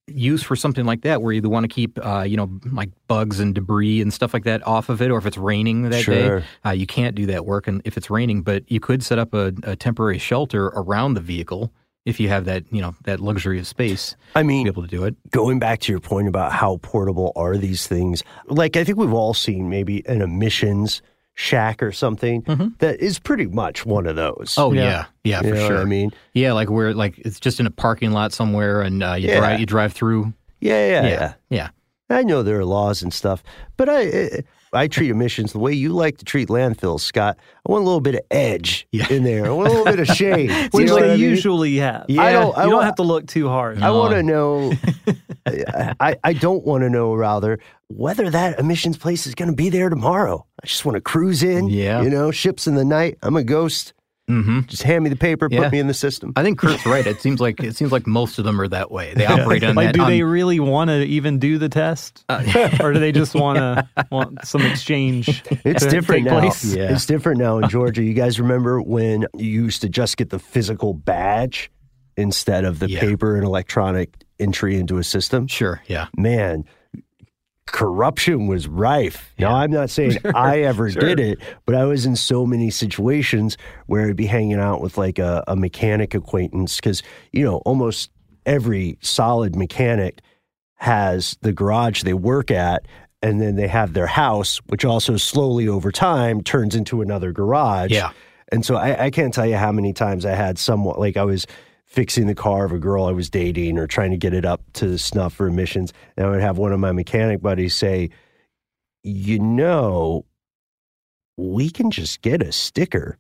[SPEAKER 6] use for something like that, where you want to keep, uh, you know, like bugs and debris and stuff like that off of it, or if it's raining that
[SPEAKER 7] Sure.
[SPEAKER 6] day, uh, you can't do that work. And if it's raining, but you could set up a, a temporary shelter around the vehicle if you have that, you know, that luxury of space.
[SPEAKER 7] I mean,
[SPEAKER 6] to be able to do it.
[SPEAKER 7] Going back to your point about how portable are these things, like I think we've all seen maybe an emissions shack or something
[SPEAKER 6] Mm-hmm.
[SPEAKER 7] that is pretty much one of those.
[SPEAKER 6] Oh
[SPEAKER 8] Yeah.
[SPEAKER 6] yeah, yeah,
[SPEAKER 7] You
[SPEAKER 6] for
[SPEAKER 7] know
[SPEAKER 6] sure.
[SPEAKER 7] what I mean?
[SPEAKER 6] Yeah, like where like it's just in a parking lot somewhere, and uh, you
[SPEAKER 7] Yeah.
[SPEAKER 6] drive you drive through.
[SPEAKER 7] Yeah, yeah, yeah,
[SPEAKER 6] Yeah, yeah.
[SPEAKER 7] I know there are laws and stuff, but I I treat emissions the way you like to treat landfills, Scott. I want a little bit of edge
[SPEAKER 6] Yeah.
[SPEAKER 7] in there. I want a little bit of shade. You
[SPEAKER 8] Which
[SPEAKER 7] know
[SPEAKER 8] they
[SPEAKER 7] what I mean?
[SPEAKER 8] usually have.
[SPEAKER 7] Yeah.
[SPEAKER 8] I don't,
[SPEAKER 7] I
[SPEAKER 8] you don't
[SPEAKER 7] wa-
[SPEAKER 8] have to look too hard.
[SPEAKER 7] I want to know, I, I don't want to know, rather, whether that emissions place is going to be there tomorrow. I just want to cruise in,
[SPEAKER 6] Yeah.
[SPEAKER 7] you know, ships in the night. I'm a ghost.
[SPEAKER 6] Mm-hmm.
[SPEAKER 7] Just hand me the paper,
[SPEAKER 6] Yeah.
[SPEAKER 7] put me in the system.
[SPEAKER 6] I think Kurt's right. It seems like it seems like most of them are that way. They operate on
[SPEAKER 8] like,
[SPEAKER 6] that.
[SPEAKER 8] do
[SPEAKER 6] on-
[SPEAKER 8] they really want to even do the test, or do they just want to want some exchange?
[SPEAKER 7] It's
[SPEAKER 8] to
[SPEAKER 7] different
[SPEAKER 8] take
[SPEAKER 7] now.
[SPEAKER 8] place?
[SPEAKER 6] Yeah.
[SPEAKER 7] It's different now in Georgia. You guys remember when you used to just get the physical badge instead of the
[SPEAKER 6] Yeah.
[SPEAKER 7] paper and electronic entry into a system?
[SPEAKER 6] Sure. Yeah.
[SPEAKER 7] Man, corruption was rife. Now, I'm not saying I ever did it, but I was in so many situations where I'd be hanging out with like a, a mechanic acquaintance because, you know, almost every solid mechanic has the garage they work at, and then they have their house, which also slowly over time turns into another garage.
[SPEAKER 6] Yeah.
[SPEAKER 7] And so I, I can't tell you how many times I had somewhat, like I was fixing the car of a girl I was dating or trying to get it up to snuff for emissions. And I would have one of my mechanic buddies say, you know, we can just get a sticker.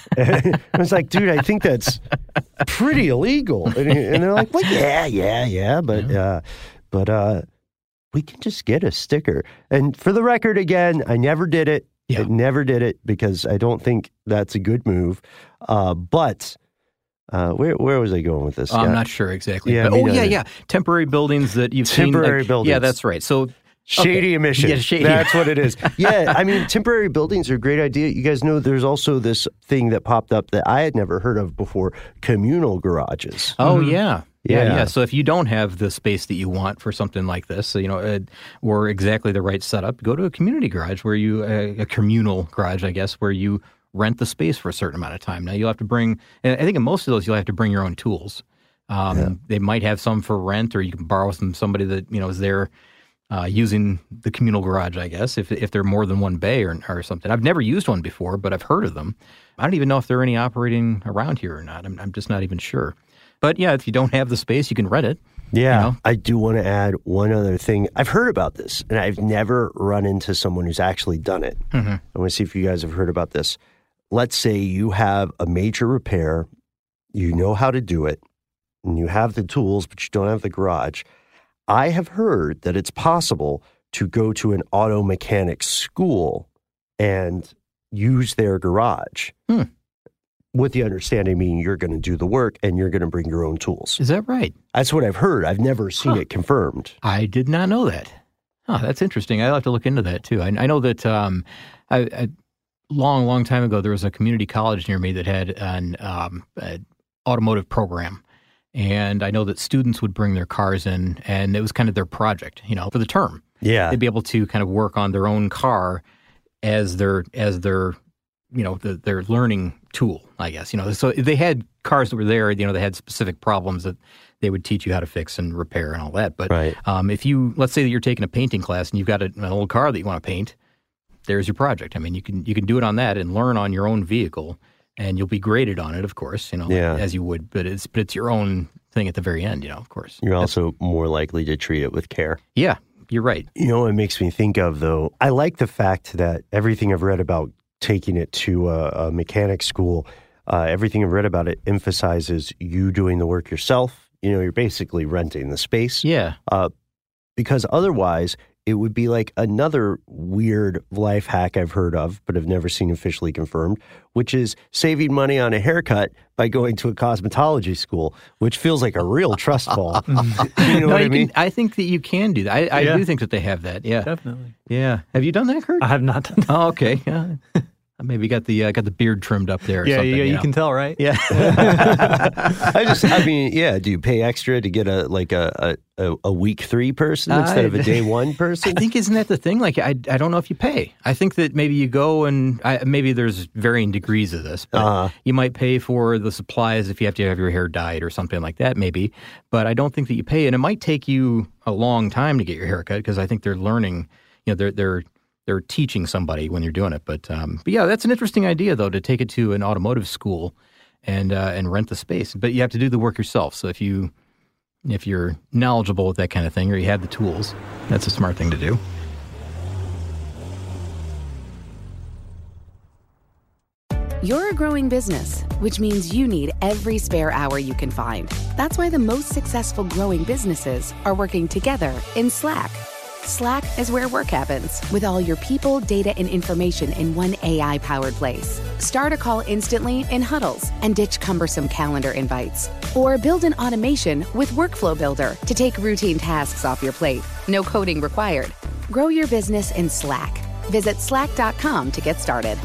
[SPEAKER 7] I was like, dude, I think that's pretty illegal. And, and they're like, well, yeah, yeah, yeah. But, uh, but uh, we can just get a sticker. And for the record, again, I never did it.
[SPEAKER 6] Yeah.
[SPEAKER 7] I never did it because I don't think that's a good move. Uh, but uh, where where was I going with this?
[SPEAKER 6] I'm
[SPEAKER 7] Scott?
[SPEAKER 6] not sure exactly.
[SPEAKER 7] Yeah,
[SPEAKER 6] But-
[SPEAKER 7] me
[SPEAKER 6] oh, yeah,
[SPEAKER 7] neither.
[SPEAKER 6] yeah. Temporary buildings that you've seen.
[SPEAKER 7] Temporary
[SPEAKER 6] like-
[SPEAKER 7] buildings.
[SPEAKER 6] Yeah, that's right. So
[SPEAKER 7] Shady
[SPEAKER 6] okay.
[SPEAKER 7] emissions.
[SPEAKER 6] Yeah, shady.
[SPEAKER 7] That's what it is. Yeah, I mean, temporary buildings are a great idea. You guys know there's also this thing that popped up that I had never heard of before, communal garages.
[SPEAKER 6] Oh, yeah. Yeah,
[SPEAKER 7] Yeah.
[SPEAKER 6] yeah. So if you don't have the space that you want for something like this, so, you know, uh, or exactly the right setup, go to a community garage where you, uh, a communal garage, I guess, where you rent the space for a certain amount of time. Now, you'll have to bring, and I think in most of those, you'll have to bring your own tools. Um,
[SPEAKER 7] Yeah.
[SPEAKER 6] They might have some for rent, or you can borrow from somebody that, you know, is there uh, using the communal garage, I guess, if if they're more than one bay or, or something. I've never used one before, but I've heard of them. I don't even know if there are any operating around here or not. I'm, I'm just not even sure. But yeah, if you don't have the space, you can rent it.
[SPEAKER 7] Yeah,
[SPEAKER 6] You know?
[SPEAKER 7] I do want to add one other thing. I've heard about this, and I've never run into someone who's actually done it.
[SPEAKER 6] Mm-hmm.
[SPEAKER 7] I want to see if you guys have heard about this. Let's say you have a major repair, you know how to do it, and you have the tools, but you don't have the garage. I have heard that it's possible to go to an auto mechanic school and use their garage.
[SPEAKER 6] Hmm.
[SPEAKER 7] With the understanding meaning you're going to do the work and you're going to bring your own tools.
[SPEAKER 6] Is that right?
[SPEAKER 7] That's what I've heard. I've never seen
[SPEAKER 6] Huh.
[SPEAKER 7] it confirmed.
[SPEAKER 6] I did not know that. Oh, that's interesting. I'll have to look into that too. I, I know that um, I, I, long, long time ago, there was a community college near me that had an um, an automotive program. And I know that students would bring their cars in, and it was kind of their project, you know, for the term.
[SPEAKER 7] Yeah.
[SPEAKER 6] They'd be able to kind of work on their own car as their, as their, you know, the, their learning tool, I guess. You know, so they had cars that were there, you know, they had specific problems that they would teach you how to fix and repair and all that. But
[SPEAKER 7] Right.
[SPEAKER 6] um, if you, let's say that you're taking a painting class and you've got a, an old car that you want to paint, there's your project. I mean, you can you can do it on that and learn on your own vehicle, and you'll be graded on it, of course, you know,
[SPEAKER 7] Yeah.
[SPEAKER 6] as you would. But it's but it's your own thing at the very end, you know, of course.
[SPEAKER 7] You're
[SPEAKER 6] That's-
[SPEAKER 7] also more likely to treat it with care.
[SPEAKER 6] yeah, you're right.
[SPEAKER 7] You know what it makes me think of, though? I like the fact that everything I've read about taking it to a, a mechanic school, uh, everything I've read about it emphasizes you doing the work yourself. You know, you're basically renting the space.
[SPEAKER 6] Yeah.
[SPEAKER 7] Uh, because otherwise, it would be like another weird life hack I've heard of, but have never seen officially confirmed, which is saving money on a haircut by going to a cosmetology school, which feels like a real trust fall. You know
[SPEAKER 6] No,
[SPEAKER 7] what I
[SPEAKER 6] you
[SPEAKER 7] mean?
[SPEAKER 6] can, I think that you can do that. I, I
[SPEAKER 8] Yeah.
[SPEAKER 6] do think that they have that. Yeah.
[SPEAKER 8] Definitely.
[SPEAKER 6] Yeah. Have you done that, Kurt?
[SPEAKER 8] I have not done that.
[SPEAKER 6] Oh, okay. Yeah. Maybe got the uh, got the beard trimmed up there. Or
[SPEAKER 8] yeah,
[SPEAKER 6] something,
[SPEAKER 8] yeah,
[SPEAKER 6] you,
[SPEAKER 8] you
[SPEAKER 6] know?
[SPEAKER 8] can tell, right?
[SPEAKER 6] Yeah.
[SPEAKER 7] I just, I mean, yeah. Do you pay extra to get a like a a, a week three person instead
[SPEAKER 6] uh,
[SPEAKER 7] of a day one person?
[SPEAKER 6] I think isn't that the thing? Like, I, I don't know if you pay. I think that maybe you go and I, maybe there's varying degrees of this, but
[SPEAKER 7] uh-huh.
[SPEAKER 6] you might pay for the supplies if you have to have your hair dyed or something like that, maybe. But I don't think that you pay, and it might take you a long time to get your hair cut because I think they're learning. You know, they're they're. They're teaching somebody when you're doing it. But, um, but yeah, that's an interesting idea, though, to take it to an automotive school and uh, and rent the space. But you have to do the work yourself. So if, you, if you're knowledgeable with that kind of thing or you have the tools, that's a smart thing to do.
[SPEAKER 9] You're a growing business, which means you need every spare hour you can find. That's why the most successful growing businesses are working together in Slack. Slack is where work happens, with all your people, data, and information in one A I-powered place. Start a call instantly in huddles and ditch cumbersome calendar invites. Or build an automation with Workflow Builder to take routine tasks off your plate. No coding required. Grow your business in Slack. Visit slack dot com to get started.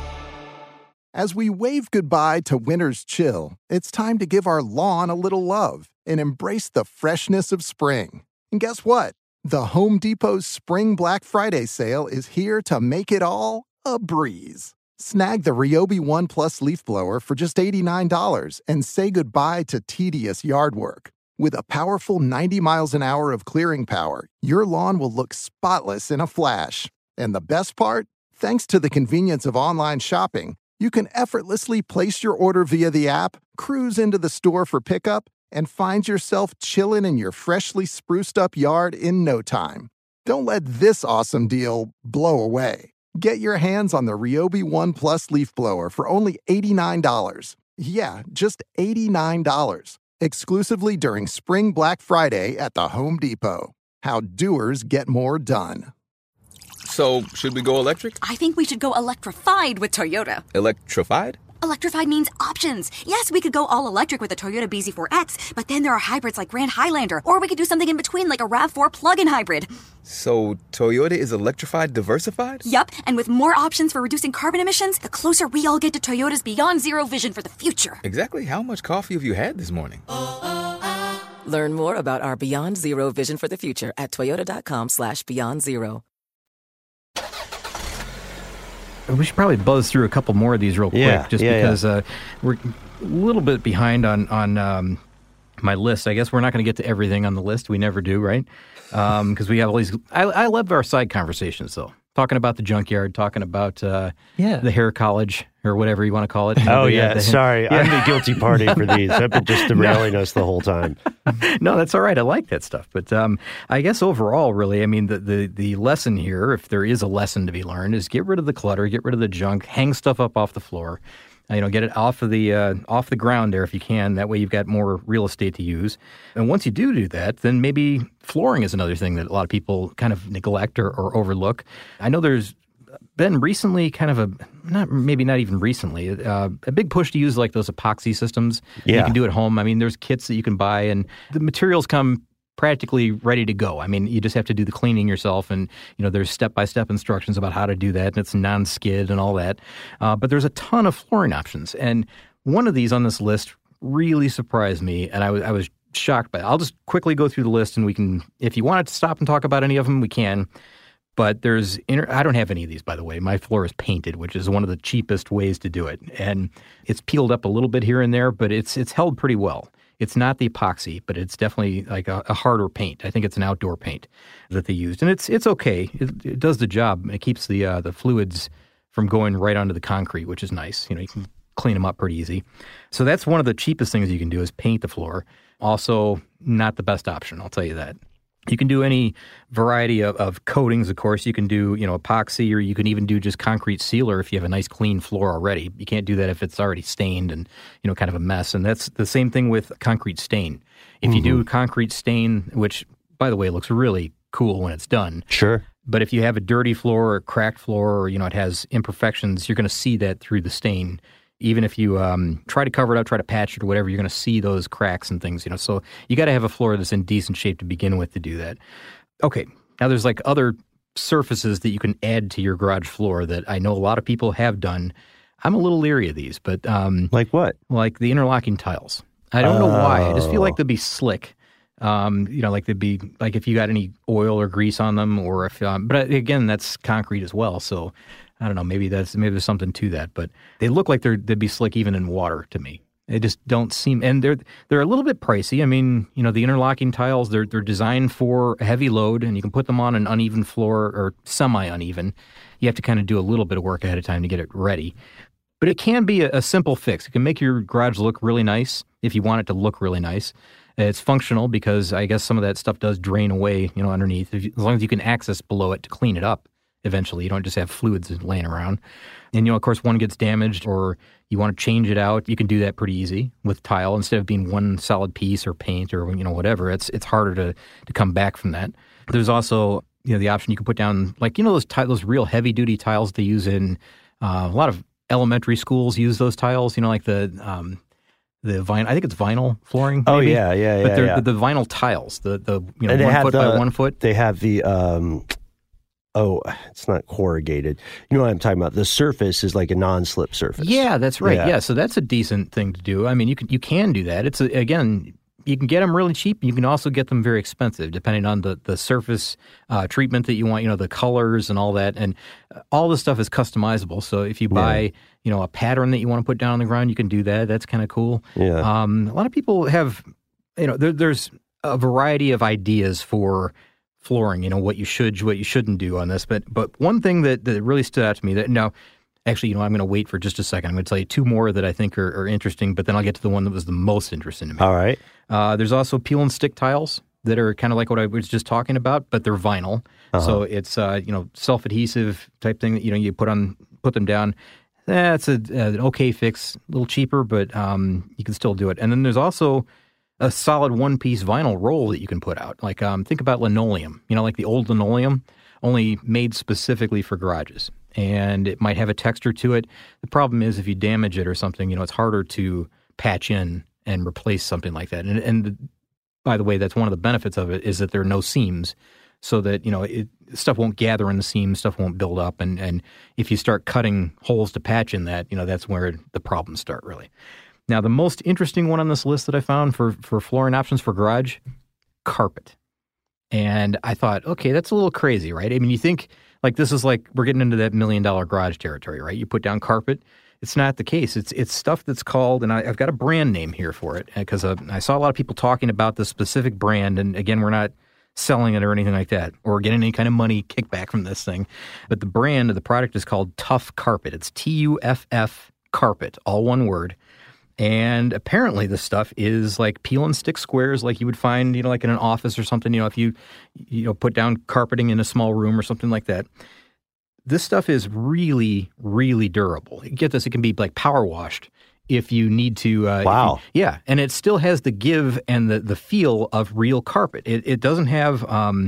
[SPEAKER 10] As we wave goodbye to winter's chill, it's time to give our lawn a little love and embrace the freshness of spring. And guess what? The Home Depot's Spring Black Friday sale is here to make it all a breeze. Snag the Ryobi One Plus leaf blower for just eighty-nine dollars and say goodbye to tedious yard work. With a powerful ninety miles an hour of clearing power, your lawn will look spotless in a flash. And the best part? Thanks to the convenience of online shopping, you can effortlessly place your order via the app, cruise into the store for pickup, and find yourself chilling in your freshly spruced up yard in no time. Don't let this awesome deal blow away. Get your hands on the Ryobi One Plus leaf blower for only eighty-nine dollars. Yeah, just eighty-nine dollars. Exclusively during Spring Black Friday at the Home Depot. How doers get more done.
[SPEAKER 3] So, should we go electric?
[SPEAKER 4] I think we should go electrified with Toyota.
[SPEAKER 3] Electrified?
[SPEAKER 4] Electrified means options. Yes, we could go all electric with the Toyota B Z four X, but then there are hybrids like Grand Highlander, or we could do something in between like a RAV four plug-in hybrid.
[SPEAKER 3] So, Toyota is electrified diversified?
[SPEAKER 4] Yup, and with more options for reducing carbon emissions, the closer we all get to Toyota's Beyond Zero vision for the future.
[SPEAKER 3] Exactly how much coffee have you had this morning?
[SPEAKER 5] Learn more about our Beyond Zero vision for the future at toyota.com slash beyond zero.
[SPEAKER 6] We should probably buzz through a couple more of these real quick,
[SPEAKER 7] yeah,
[SPEAKER 6] just
[SPEAKER 7] yeah,
[SPEAKER 6] because
[SPEAKER 7] yeah.
[SPEAKER 6] Uh, we're a little bit behind on on um, my list. I guess we're not going to get to everything on the list. We never do, right? Because um, we have all these. I, I love our side conversations, though. Talking about the junkyard, talking about uh,
[SPEAKER 8] yeah.
[SPEAKER 6] the hair college or whatever you want to call it.
[SPEAKER 7] Oh,
[SPEAKER 6] the,
[SPEAKER 7] yeah.
[SPEAKER 6] uh, the,
[SPEAKER 7] Sorry.
[SPEAKER 6] yeah.
[SPEAKER 7] I'm the guilty party for these. I've been just derailing no. us the whole time.
[SPEAKER 6] No, that's all right. I like that stuff. But um, I guess overall, really, I mean, the, the, the lesson here, if there is a lesson to be learned, is get rid of the clutter, get rid of the junk, hang stuff up off the floor. You know, get it off of the uh, off the ground there if you can. That way you've got more real estate to use. And once you do do that, then maybe flooring is another thing that a lot of people kind of neglect or, or overlook. I know there's been recently kind of a, not maybe not even recently, uh, a big push to use like those epoxy systems.
[SPEAKER 7] Yeah.
[SPEAKER 6] You can do at home. I mean, there's kits that you can buy and the materials come practically ready to go. I mean, you just have to do the cleaning yourself and, you know, there's step-by-step instructions about how to do that and it's non-skid and all that. Uh, but there's a ton of flooring options. And one of these on this list really surprised me and I was I was shocked by it. I'll just quickly go through the list and we can, if you wanted to stop and talk about any of them, we can. But there's, inter- I don't have any of these, by the way. My floor is painted, which is one of the cheapest ways to do it. And it's peeled up a little bit here and there, but it's it's held pretty well. It's not the epoxy, but it's definitely like a, a harder paint. I think it's an outdoor paint that they used. And it's it's okay. It, it does the job. It keeps the uh, the fluids from going right onto the concrete, which is nice. You know, you can clean them up pretty easy. So that's one of the cheapest things you can do is paint the floor. Also, not the best option, I'll tell you that. You can do any variety of, of coatings, of course. You can do, you know, epoxy, or you can even do just concrete sealer if you have a nice clean floor already. You can't do that if it's already stained and, you know, kind of a mess. And that's the same thing with concrete stain. If mm-hmm. you do concrete stain, which, by the way, looks really cool when it's done.
[SPEAKER 7] Sure.
[SPEAKER 6] But if you have a dirty floor or a cracked floor or, you know, it has imperfections, you're going to see that through the stain. Even if you um, try to cover it up, try to patch it or whatever, you're going to see those cracks and things, you know. So you got to have a floor that's in decent shape to begin with to do that. Okay, now there's like other surfaces that you can add to your garage floor that I know a lot of people have done. I'm a little leery of these, but um,
[SPEAKER 7] like what?
[SPEAKER 6] Like the interlocking tiles. I don't
[SPEAKER 7] oh.
[SPEAKER 6] know why. I just feel like they'd be slick. Um, you know, like they'd be like if you got any oil or grease on them, or if. Um, but again, that's concrete as well, so I don't know. Maybe that's maybe there's something to that. But they look like they're they'd be slick even in water to me. They just don't seem, and they're they're a little bit pricey. I mean, you know, the interlocking tiles, they're they're designed for a heavy load, and you can put them on an uneven floor or semi-uneven. You have to kind of do a little bit of work ahead of time to get it ready. But it can be a, a simple fix. It can make your garage look really nice if you want it to look really nice. It's functional because I guess some of that stuff does drain away, you know, underneath. If you, as long as you can access below it to clean it up eventually. You don't just have fluids laying around. And, you know, of course, one gets damaged or you want to change it out, you can do that pretty easy with tile. Instead of being one solid piece or paint or, you know, whatever, it's it's harder to, to come back from that. There's also, you know, the option you can put down, like, you know, those, t- those real heavy-duty tiles they use in uh, a lot of elementary schools use those tiles, you know, like the um, the vinyl. I think it's vinyl flooring. Maybe.
[SPEAKER 7] Oh yeah, yeah, yeah.
[SPEAKER 6] But they're
[SPEAKER 7] yeah.
[SPEAKER 6] The, the vinyl tiles, the the you know
[SPEAKER 7] and
[SPEAKER 6] one foot
[SPEAKER 7] the,
[SPEAKER 6] by one foot.
[SPEAKER 7] They have the um, oh, it's not corrugated. You know what I'm talking about? The surface is like a non-slip surface.
[SPEAKER 6] Yeah, that's right.
[SPEAKER 7] Yeah.
[SPEAKER 6] yeah, so that's a decent thing to do. I mean, you can you can do that. It's a, again. You can get them really cheap. You can also get them very expensive, depending on the, the surface uh, treatment that you want, you know, the colors and all that. And all this stuff is customizable. So if you buy, yeah. you know, a pattern that you want to put down on the ground, you can do that. That's kind of cool.
[SPEAKER 7] Yeah.
[SPEAKER 6] Um, a lot of people have, you know, there, there's a variety of ideas for flooring, you know, what you should, what you shouldn't do on this. But but one thing that, that really stood out to me that now, actually, you know, I'm going to wait for just a second. I'm going to tell you two more that I think are, are interesting, but then I'll get to the one that was the most interesting to me.
[SPEAKER 7] All right.
[SPEAKER 6] Uh, there's also peel and stick tiles that are kind of like what I was just talking about, but they're vinyl. Uh-huh. So it's uh, you know self-adhesive type thing that you know you put on put them down. That's a, an okay fix, a little cheaper, but um, you can still do it. And then there's also a solid one-piece vinyl roll that you can put out. Like um, think about linoleum, you know, like the old linoleum, only made specifically for garages. And it might have a texture to it. The problem is if you damage it or something, you know, it's harder to patch in and replace something like that. And, and the, by the way, that's one of the benefits of it is that there are no seams, so that, you know, it, stuff won't gather in the seams, stuff won't build up. And, and if you start cutting holes to patch in that, you know, that's where the problems start, really. Now, the most interesting one on this list that I found for, for flooring options for garage, carpet. And I thought, okay, that's a little crazy, right? I mean, you think, like, this is like, we're getting into that million-dollar garage territory, right? You put down carpet. It's not the case. It's it's stuff that's called, and I, I've got a brand name here for it, because uh, I saw a lot of people talking about the specific brand, and again, we're not selling it or anything like that, or getting any kind of money kickback from this thing. But the brand of the product is called Tuff Carpet. It's T U F F Carpet, all one word. And apparently this stuff is like peel and stick squares like you would find, you know, like in an office or something, you know, if you, you know, put down carpeting in a small room or something like that. This stuff is really, really durable. Get this, it can be like power washed if you need to. Uh,
[SPEAKER 7] wow.
[SPEAKER 6] You, yeah. And it still has the give and the, the feel of real carpet. It, it doesn't have, um,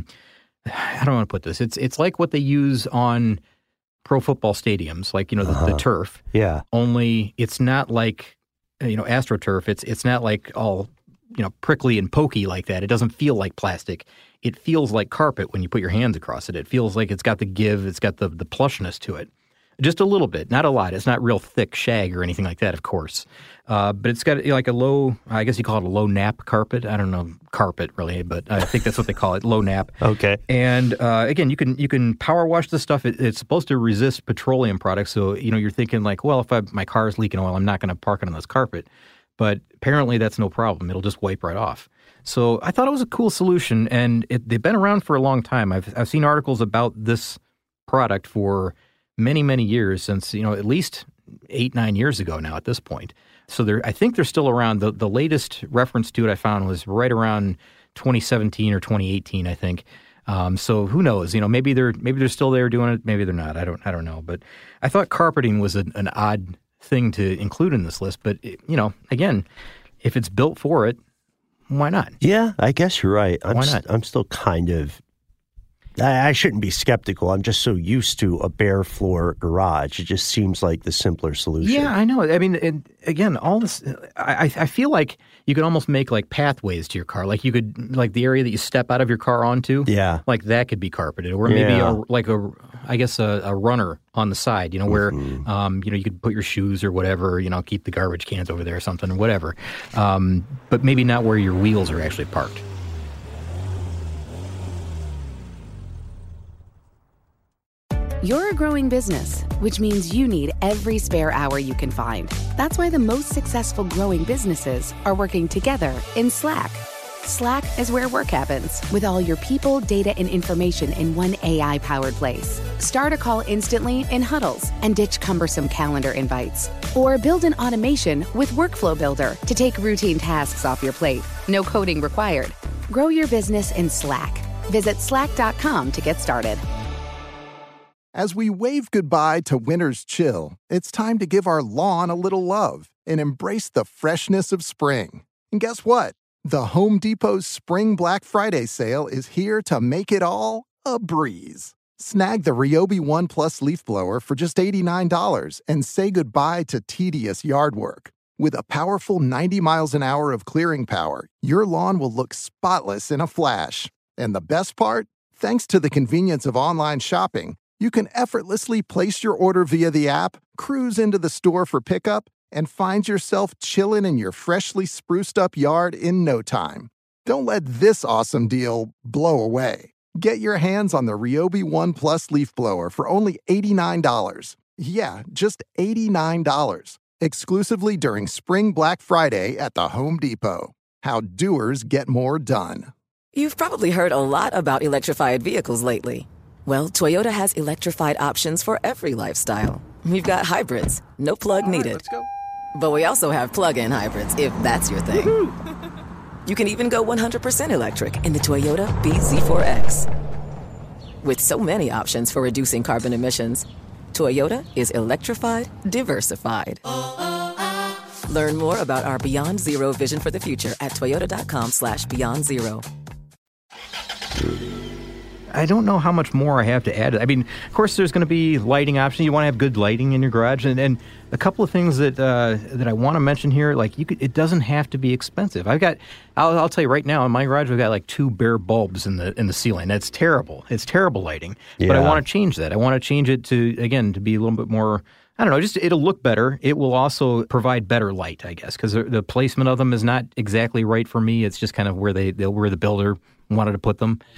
[SPEAKER 6] I don't want to put this. It's, it's like what they use on pro football stadiums, like, you know, the, uh-huh. the turf.
[SPEAKER 7] Yeah.
[SPEAKER 6] Only it's not like, you know, AstroTurf. It's, it's not like all, you know, prickly and pokey like that. It doesn't feel like plastic. It feels like carpet when you put your hands across it. It feels like it's got the give, it's got the the plushness to it. Just a little bit, not a lot. It's not real thick shag or anything like that, of course. Uh, but it's got, you know, like a low, I guess you call it a low nap carpet. I don't know carpet really, but I think that's what they call it, low nap.
[SPEAKER 7] Okay.
[SPEAKER 6] And uh, again, you can you can power wash this stuff. It, it's supposed to resist petroleum products. So, you know, you're thinking like, well, if I, my car is leaking oil, I'm not going to park it on this carpet. But apparently that's no problem. It'll just wipe right off. So I thought it was a cool solution, and it, they've been around for a long time. I've I've seen articles about this product for many, many years, since, you know, at least eight, nine years ago now at this point. So they're, I think they're still around. The, the latest reference to it I found was right around twenty seventeen or twenty eighteen, I think. Um, so who knows? You know, maybe they're maybe they're still there doing it. Maybe they're not. I don't I don't know. But I thought carpeting was a, an odd thing to include in this list. But, it, you know, again, if it's built for it, why not?
[SPEAKER 7] Yeah, I guess you're right. I'm
[SPEAKER 6] Why not?
[SPEAKER 7] St- I'm still kind of I, I shouldn't be skeptical. I'm just so used to a bare floor garage. It just seems like the simpler solution.
[SPEAKER 6] Yeah, I know. I mean, it, again, all this, I, I feel like you could almost make like pathways to your car. Like you could, like the area that you step out of your car onto,
[SPEAKER 7] yeah,
[SPEAKER 6] like that could be carpeted. Or maybe
[SPEAKER 7] yeah.
[SPEAKER 6] a, like a, I guess a, a runner on the side, you know, where,
[SPEAKER 7] mm-hmm.
[SPEAKER 6] um, you know, you could put your shoes or whatever, you know, keep the garbage cans over there or something, or whatever. Um, but maybe not where your wheels are actually parked.
[SPEAKER 9] You're a growing business, which means you need every spare hour you can find. That's why the most successful growing businesses are working together in Slack. Slack is where work happens, with all your people, data, and information in one A I-powered place. Start a call instantly in huddles and ditch cumbersome calendar invites. Or build an automation with Workflow Builder to take routine tasks off your plate. No coding required. Grow your business in Slack. Visit slack dot com to get started.
[SPEAKER 10] As we wave goodbye to winter's chill, it's time to give our lawn a little love and embrace the freshness of spring. And guess what? The Home Depot's Spring Black Friday sale is here to make it all a breeze. Snag the Ryobi One Plus leaf blower for just eighty-nine dollars and say goodbye to tedious yard work. With a powerful ninety miles an hour of clearing power, your lawn will look spotless in a flash. And the best part? Thanks to the convenience of online shopping, you can effortlessly place your order via the app, cruise into the store for pickup, and find yourself chilling in your freshly spruced up yard in no time. Don't let this awesome deal blow away. Get your hands on the Ryobi One Plus leaf blower for only eighty-nine dollars. Yeah, just eighty-nine dollars. Exclusively during Spring Black Friday at the Home Depot. How doers get more done.
[SPEAKER 5] You've probably heard a lot about electrified vehicles lately. Well, Toyota has electrified options for every lifestyle. We've got hybrids, no plug
[SPEAKER 3] All right,
[SPEAKER 5] needed.
[SPEAKER 3] let's go.
[SPEAKER 5] But we also have plug-in hybrids, if that's your thing. You can even go one hundred percent electric in the Toyota B Z four X. With so many options for reducing carbon emissions, Toyota is electrified, diversified. Learn more about our Beyond Zero vision for the future at toyota.com slash beyond zero.
[SPEAKER 6] I don't know how much more I have to add. I mean, of course, there's going to be lighting options. You want to have good lighting in your garage, and, and a couple of things that uh, that I want to mention here. Like, you could, it doesn't have to be expensive. I've got, I'll, I'll tell you right now, in my garage, we've got like two bare bulbs in the in the ceiling. That's terrible. It's terrible lighting.
[SPEAKER 7] Yeah.
[SPEAKER 6] But I want to change that. I want to change it to again to be a little bit more. I don't know. Just it'll look better. It will also provide better light, I guess, because the, the placement of them is not exactly right for me. It's just kind of where they, they where the builder wanted to put them.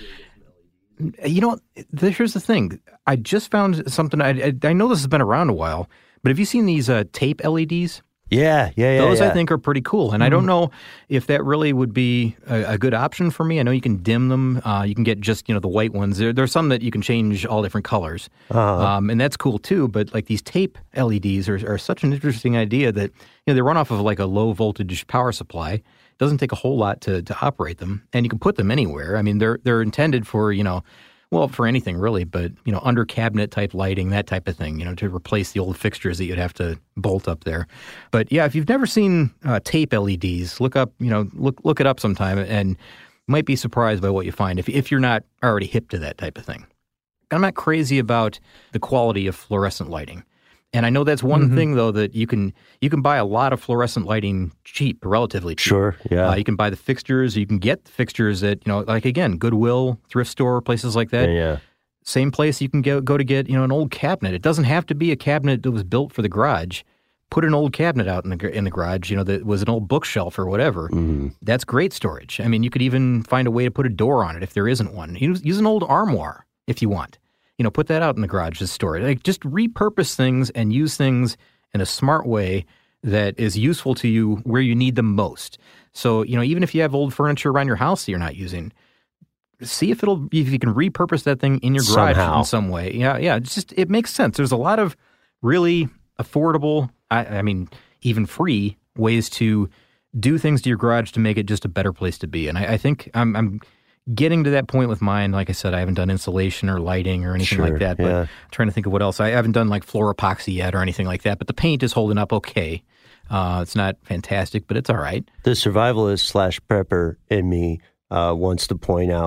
[SPEAKER 6] You know, here's the thing. I just found something. I, I, I know this has been around a while, but have you seen these uh, tape L E Ds?
[SPEAKER 7] Yeah, yeah, yeah.
[SPEAKER 6] Those
[SPEAKER 7] yeah.
[SPEAKER 6] I think are pretty cool. And mm-hmm. I don't know if that really would be a, a good option for me. I know you can dim them. Uh, you can get just, you know, the white ones. There, there's some that you can change all different colors.
[SPEAKER 7] Uh-huh.
[SPEAKER 6] Um, and that's cool too. But like these tape L E Ds are, are such an interesting idea that, you know, they run off of like a low voltage power supply. Doesn't take a whole lot to to operate them, and you can put them anywhere. I mean, they're they're intended for, you know, well, for anything really, but, you know, under cabinet type lighting, that type of thing, you know, to replace the old fixtures that you'd have to bolt up there. But yeah, if you've never seen uh, tape L E Ds, look up, you know, look look it up sometime, and you might be surprised by what you find if if you're not already hip to that type of thing. I'm not crazy about the quality of fluorescent lighting. And I know that's one mm-hmm. thing, though, that you can you can buy a lot of fluorescent lighting cheap, relatively cheap.
[SPEAKER 7] Sure, yeah.
[SPEAKER 6] Uh, you can buy the fixtures. You can get the fixtures at, you know, like, again, Goodwill, thrift store, places like that.
[SPEAKER 7] Yeah, yeah.
[SPEAKER 6] Same place you can go, go to get, you know, an old cabinet. It doesn't have to be a cabinet that was built for the garage. Put an old cabinet out in the in the garage, you know, that was an old bookshelf or whatever.
[SPEAKER 7] Mm-hmm.
[SPEAKER 6] That's great storage. I mean, you could even find a way to put a door on it if there isn't one. Use, use an old armoire if you want. You know, put that out in the garage to store it. Like, just repurpose things and use things in a smart way that is useful to you where you need them most. So, you know, even if you have old furniture around your house that you're not using, see if it'll if you can repurpose that thing in your garage
[SPEAKER 7] Somehow.
[SPEAKER 6] in some way. Yeah, yeah. It's just it makes sense. There's a lot of really affordable, I, I mean, even free ways to do things to your garage to make it just a better place to be. And I, I think I'm. I'm getting to that point with mine. Like I said, I haven't done insulation or lighting or anything
[SPEAKER 7] sure,
[SPEAKER 6] like that, but
[SPEAKER 7] yeah.
[SPEAKER 6] I'm trying to think of what else. I haven't done like floor epoxy yet or anything like that, but the paint is holding up okay. Uh, it's not fantastic, but it's all right.
[SPEAKER 7] The survivalist slash prepper in me uh, wants to point out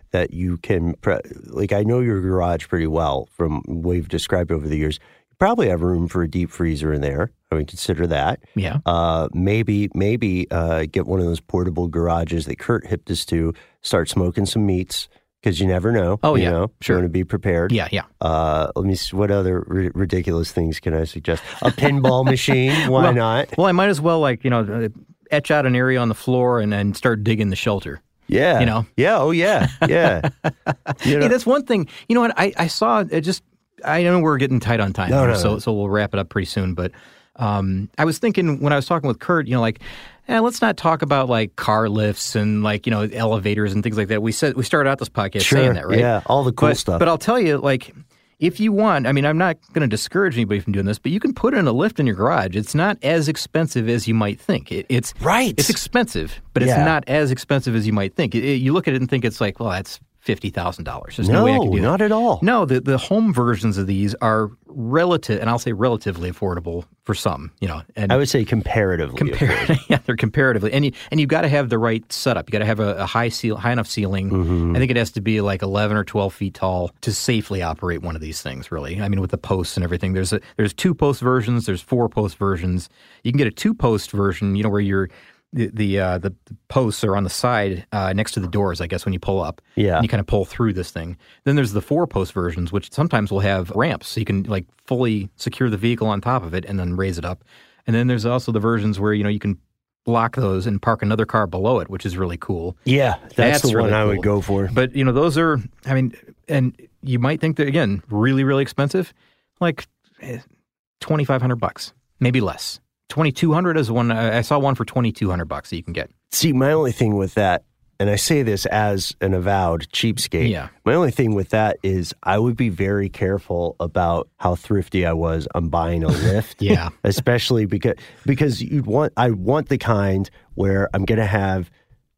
[SPEAKER 7] that you can, pre- like I know your garage pretty well from what you've described over the years. You probably have room for a deep freezer in there. I mean, consider that.
[SPEAKER 6] Yeah.
[SPEAKER 7] Uh, maybe maybe uh, get one of those portable garages that Kurt hipped us to, start smoking some meats. Because you never know.
[SPEAKER 6] Oh,
[SPEAKER 7] you
[SPEAKER 6] yeah.
[SPEAKER 7] know?
[SPEAKER 6] Sure.
[SPEAKER 7] You want to be prepared.
[SPEAKER 6] Yeah, yeah.
[SPEAKER 7] Uh, let me see. What other r- ridiculous things can I suggest? A pinball machine. Why
[SPEAKER 6] well,
[SPEAKER 7] not?
[SPEAKER 6] Well, I might as well, like, you know, etch out an area on the floor and then start digging the shelter.
[SPEAKER 7] Yeah.
[SPEAKER 6] You know?
[SPEAKER 7] Yeah. Oh, yeah. Yeah. you know?
[SPEAKER 6] Hey, that's one thing. You know what? I, I saw it just, I know we're getting tight on time
[SPEAKER 7] no,
[SPEAKER 6] here,
[SPEAKER 7] no,
[SPEAKER 6] so,
[SPEAKER 7] no.
[SPEAKER 6] so we'll wrap it up pretty soon. But um, I was thinking when I was talking with Kurt, you know, like, eh, let's not talk about like car lifts and like, you know, elevators and things like that. We said we started out this podcast
[SPEAKER 7] sure,
[SPEAKER 6] saying that, right?
[SPEAKER 7] Yeah, all the cool
[SPEAKER 6] but,
[SPEAKER 7] stuff.
[SPEAKER 6] But I'll tell you, like, if you want, I mean, I'm not going to discourage anybody from doing this, but you can put in a lift in your garage. It's not as expensive as you might think. It, it's
[SPEAKER 7] right.
[SPEAKER 6] It's expensive, but it's
[SPEAKER 7] Yeah.
[SPEAKER 6] not as expensive as you might think. It, it, you look at it and think it's like, well, that's fifty thousand dollars. There's no,
[SPEAKER 7] no
[SPEAKER 6] way I can do that.
[SPEAKER 7] not at all.
[SPEAKER 6] No, the, the home versions of these are relative, and I'll say relatively affordable for some, you know. And
[SPEAKER 7] I would say comparatively.
[SPEAKER 6] Compar- yeah, they're comparatively. And, you, and you've got to have the right setup. You've got to have a, a high ceil- high enough ceiling.
[SPEAKER 7] Mm-hmm.
[SPEAKER 6] I think it has to be like eleven or twelve feet tall to safely operate one of these things, really. I mean, with the posts and everything. There's a, there's two-post versions. There's four-post versions. You can get a two-post version, you know, where you're The the, uh, the the posts are on the side uh, next to the doors, I guess, when you pull up.
[SPEAKER 7] Yeah.
[SPEAKER 6] And you kind of pull through this thing. Then there's the four-post versions, which sometimes will have ramps, so you can like fully secure the vehicle on top of it and then raise it up. And then there's also the versions where, you know, you can block those and park another car below it, which is really cool.
[SPEAKER 7] Yeah, that's,
[SPEAKER 6] That's
[SPEAKER 7] the
[SPEAKER 6] really
[SPEAKER 7] one I
[SPEAKER 6] cool.
[SPEAKER 7] would go for.
[SPEAKER 6] But, you know, those are, I mean, and you might think that, again, really, really expensive, like twenty-five hundred bucks, maybe less. twenty-two hundred is one. I saw one for twenty-two hundred bucks that you can get.
[SPEAKER 7] See, my only thing with that, and I say this as an avowed cheapskate,
[SPEAKER 6] Yeah.
[SPEAKER 7] my only thing with that is I would be very careful about how thrifty I was on buying a lift.
[SPEAKER 6] Yeah.
[SPEAKER 7] Especially because because you'd want I want the kind where I'm going to have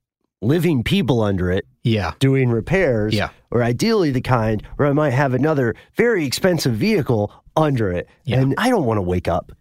[SPEAKER 7] living people under it
[SPEAKER 6] Yeah.
[SPEAKER 7] doing repairs.
[SPEAKER 6] Yeah.
[SPEAKER 7] Or ideally the kind where I might have another very expensive vehicle under it.
[SPEAKER 6] Yeah.
[SPEAKER 7] And I don't want to wake up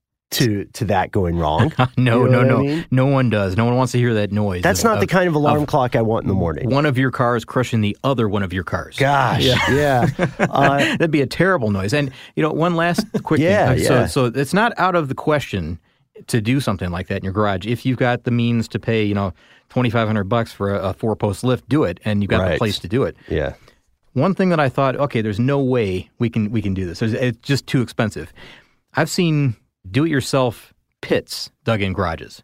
[SPEAKER 7] to to that going wrong.
[SPEAKER 6] no,
[SPEAKER 7] You know
[SPEAKER 6] no,
[SPEAKER 7] what I
[SPEAKER 6] no.
[SPEAKER 7] mean?
[SPEAKER 6] No one does. No one wants to hear that noise.
[SPEAKER 7] That's
[SPEAKER 6] of-
[SPEAKER 7] not the
[SPEAKER 6] of-
[SPEAKER 7] kind of alarm
[SPEAKER 6] of
[SPEAKER 7] clock I want in the morning.
[SPEAKER 6] One of your cars crushing the other one of your cars.
[SPEAKER 7] Gosh, yeah. yeah. Uh,
[SPEAKER 6] That'd be a terrible noise. And, you know, one last quick
[SPEAKER 7] Yeah,
[SPEAKER 6] thing. So,
[SPEAKER 7] yeah.
[SPEAKER 6] so it's not out of the question to do something like that in your garage. If you've got the means to pay, you know, twenty-five hundred bucks for a, a four-post lift, do it. And you've got
[SPEAKER 7] Right.
[SPEAKER 6] the place to do it.
[SPEAKER 7] yeah.
[SPEAKER 6] One thing that I thought, okay, there's no way we can we can do this. It's, it's just too expensive. I've seen do-it-yourself pits dug in garages,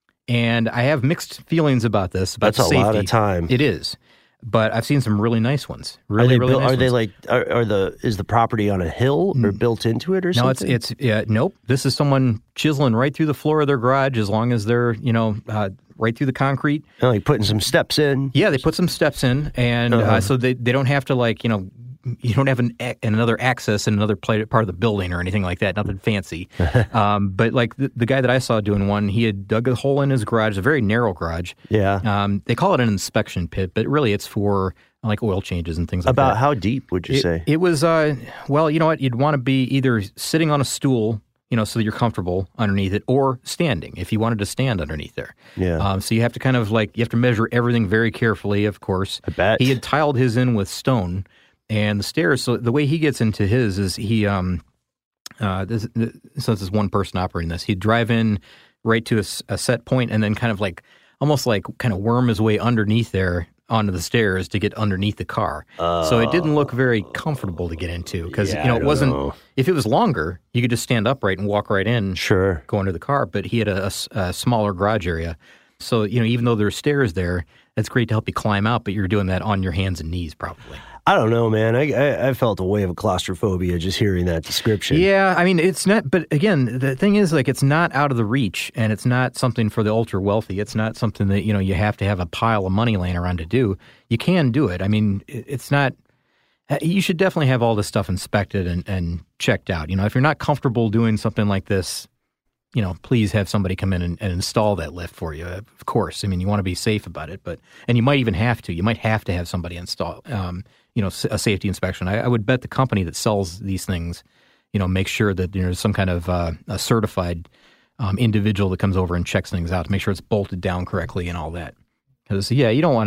[SPEAKER 6] and I have mixed feelings about this. About
[SPEAKER 7] That's a
[SPEAKER 6] safety.
[SPEAKER 7] lot of time.
[SPEAKER 6] It is, but I've seen some really nice ones. Really,
[SPEAKER 7] Are they,
[SPEAKER 6] really
[SPEAKER 7] built,
[SPEAKER 6] nice
[SPEAKER 7] are they
[SPEAKER 6] ones.
[SPEAKER 7] like are, are the is the property on a hill or built into it or
[SPEAKER 6] No, it's
[SPEAKER 7] something?
[SPEAKER 6] it's yeah, nope. This is someone chiseling right through the floor of their garage, as long as they're you know uh, right through the concrete.
[SPEAKER 7] And, like putting some steps in.
[SPEAKER 6] Yeah, they put some steps in, and
[SPEAKER 7] Uh-huh.
[SPEAKER 6] uh, so they, they don't have to like you know you don't have an ac- another access in another pla- part of the building or anything like that. Nothing fancy. um, but like the, the guy that I saw doing one, he had dug a hole in his garage, a very narrow garage.
[SPEAKER 7] Yeah.
[SPEAKER 6] Um, they call it an inspection pit, but really it's for like oil changes and things like
[SPEAKER 7] About
[SPEAKER 6] that.
[SPEAKER 7] how deep would you
[SPEAKER 6] It,
[SPEAKER 7] say?
[SPEAKER 6] it was, uh, well, you know what? You'd want to be either sitting on a stool, you know, so that you're comfortable underneath it, or standing if you wanted to stand underneath there.
[SPEAKER 7] Yeah.
[SPEAKER 6] Um, so you have to kind of like, you have to measure everything very carefully, of course.
[SPEAKER 7] I bet.
[SPEAKER 6] He had tiled his in with stone, and the stairs, so the way he gets into his is he, um, uh, this, this, since it's one person operating this, he'd drive in right to a, s- a set point and then kind of like, almost like kind of worm his way underneath there onto the stairs to get underneath the car. So it didn't look very comfortable to get into because,
[SPEAKER 7] Yeah,
[SPEAKER 6] you know,
[SPEAKER 7] I
[SPEAKER 6] it
[SPEAKER 7] don't
[SPEAKER 6] wasn't,
[SPEAKER 7] know.
[SPEAKER 6] if it was longer, you could just stand upright and walk right in,
[SPEAKER 7] Sure.
[SPEAKER 6] go into the car, but he had a, a s- a smaller garage area. So, you know, even though there's stairs there, it's great to help you climb out, but you're doing that on your hands and knees probably.
[SPEAKER 7] I don't know, man. I, I I felt a wave of claustrophobia just hearing that description.
[SPEAKER 6] Yeah, I mean, it's not, but again, the thing is, like, it's not out of the reach, and it's not something for the ultra wealthy. It's not something that, you know, you have to have a pile of money laying around to do. You can do it. I mean, it- it's not, you should definitely have all this stuff inspected and, and checked out. You know, if you're not comfortable doing something like this, you know, please have somebody come in and, and install that lift for you. Of course. I mean, you want to be safe about it, but, and you might even have to. You might have to have somebody install, um, you know, a safety inspection. I, I would bet the company that sells these things, you know, make sure that there's some kind of uh, a certified um, individual that comes over and checks things out to make sure it's bolted down correctly and all that. Because, yeah, you don't want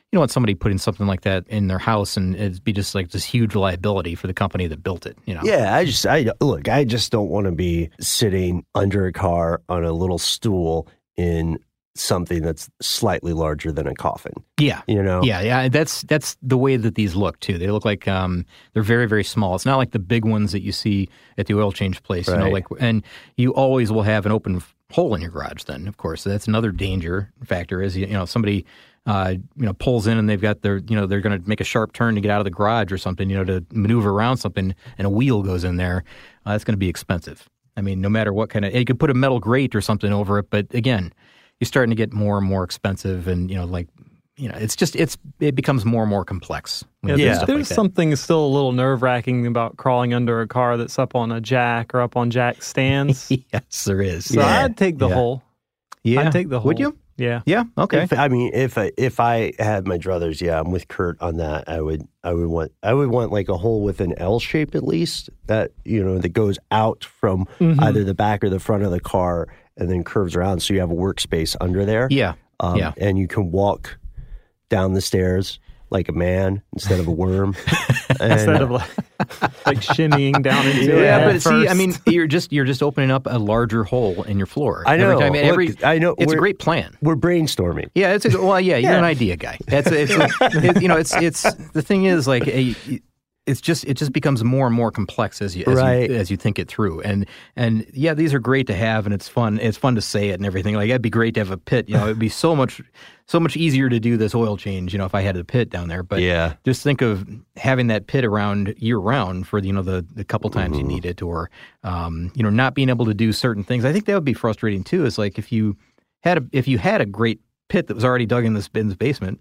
[SPEAKER 6] you don't want somebody putting something like that in their house and it'd be just like this huge liability for the company that built it, you know?
[SPEAKER 7] Yeah, I just, I look, I just don't want to be sitting under a car on a little stool in something that's slightly larger than a coffin.
[SPEAKER 6] Yeah.
[SPEAKER 7] You know?
[SPEAKER 6] Yeah, yeah. That's that's the way that these look, too. They look like um, they're very, very small. It's not like the big ones that you see at the oil change place.
[SPEAKER 7] Right.
[SPEAKER 6] You know, like, and you always will have an open hole in your garage then, of course. So that's another danger factor is, you know, somebody... Uh, you know, pulls in and they've got their, you know, they're going to make a sharp turn to get out of the garage or something, you know, to maneuver around something, and a wheel goes in there. Uh, that's going to be expensive. I mean, no matter what kind of, you could put a metal grate or something over it, but again, you're starting to get more and more expensive, and you know, like, you know, it's just it's it becomes more and more complex.
[SPEAKER 8] Yeah, there's, there's like something still a little nerve wracking about crawling under a car that's up on a jack or up on jack stands.
[SPEAKER 6] Yes, there is.
[SPEAKER 8] So
[SPEAKER 7] yeah.
[SPEAKER 8] I'd take the
[SPEAKER 7] yeah.
[SPEAKER 8] hole.
[SPEAKER 6] Yeah,
[SPEAKER 8] I'd take the hole.
[SPEAKER 6] Would you?
[SPEAKER 8] Yeah.
[SPEAKER 6] Yeah. Okay.
[SPEAKER 7] If, I mean, if I, if I had my druthers, yeah, I'm with Kurt on that. I would I would want I would want like a hole with an L shape at least that, you know, that goes out from
[SPEAKER 8] Mm-hmm.
[SPEAKER 7] either the back or the front of the car and then curves around, so you have a workspace under there.
[SPEAKER 6] Yeah.
[SPEAKER 7] Um,
[SPEAKER 6] yeah.
[SPEAKER 7] And you can walk down the stairs like a man instead of a worm. And,
[SPEAKER 8] Instead of like, like shimmying down into it.
[SPEAKER 6] Yeah,
[SPEAKER 8] head
[SPEAKER 6] but see,
[SPEAKER 8] first.
[SPEAKER 6] I mean, you're just you're just opening up a larger hole in your floor.
[SPEAKER 7] I know.
[SPEAKER 6] Every time, and every,
[SPEAKER 7] Look, I know.
[SPEAKER 6] It's a
[SPEAKER 7] We're-
[SPEAKER 6] great plan.
[SPEAKER 7] We're brainstorming.
[SPEAKER 6] Yeah, it's a, well, yeah, you're
[SPEAKER 7] Yeah.
[SPEAKER 6] an idea guy. That's it's, it, you know, it's it's the thing is like a, it's just it just becomes more and more complex as you as,
[SPEAKER 7] Right.
[SPEAKER 6] you as you think it through. And and yeah, these are great to have, and it's fun. It's fun to say it and everything. Like it'd be great to have a pit. You know, it'd be so much so much easier to do this oil change. You know, if I had a pit down there. But
[SPEAKER 7] Yeah.
[SPEAKER 6] just think of having that pit around year round for you know the the couple times
[SPEAKER 7] Mm-hmm.
[SPEAKER 6] you need it, or um, you know, not being able to do certain things. I think that would be frustrating too. Is like if you had a if you had a great pit that was already dug in this in the basement.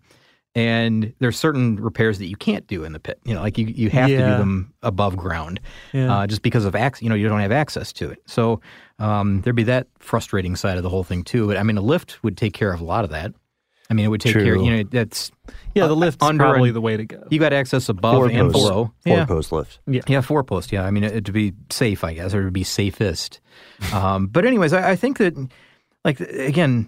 [SPEAKER 6] And there's certain repairs that you can't do in the pit. You know, like you, you have to do
[SPEAKER 8] Yeah.
[SPEAKER 6] them above ground,
[SPEAKER 8] Yeah.
[SPEAKER 6] uh, just because of access. You know, you don't have access to it. So um, there'd be that frustrating side of the whole thing too. But I mean, a lift would take care of a lot of that. I mean, it would take
[SPEAKER 7] True.
[SPEAKER 6] care. You know, that's
[SPEAKER 8] yeah, the
[SPEAKER 6] uh,
[SPEAKER 8] lift's
[SPEAKER 6] under
[SPEAKER 8] probably
[SPEAKER 6] and-
[SPEAKER 8] the way to go.
[SPEAKER 6] You got access above
[SPEAKER 7] Four
[SPEAKER 6] and
[SPEAKER 7] posts.
[SPEAKER 6] below.
[SPEAKER 7] Four
[SPEAKER 6] yeah.
[SPEAKER 7] post lift.
[SPEAKER 8] Yeah.
[SPEAKER 6] Yeah, four post. Yeah, I mean, it, to be safe, I guess, or to be safest. Um, but anyways, I, I think that, like, again,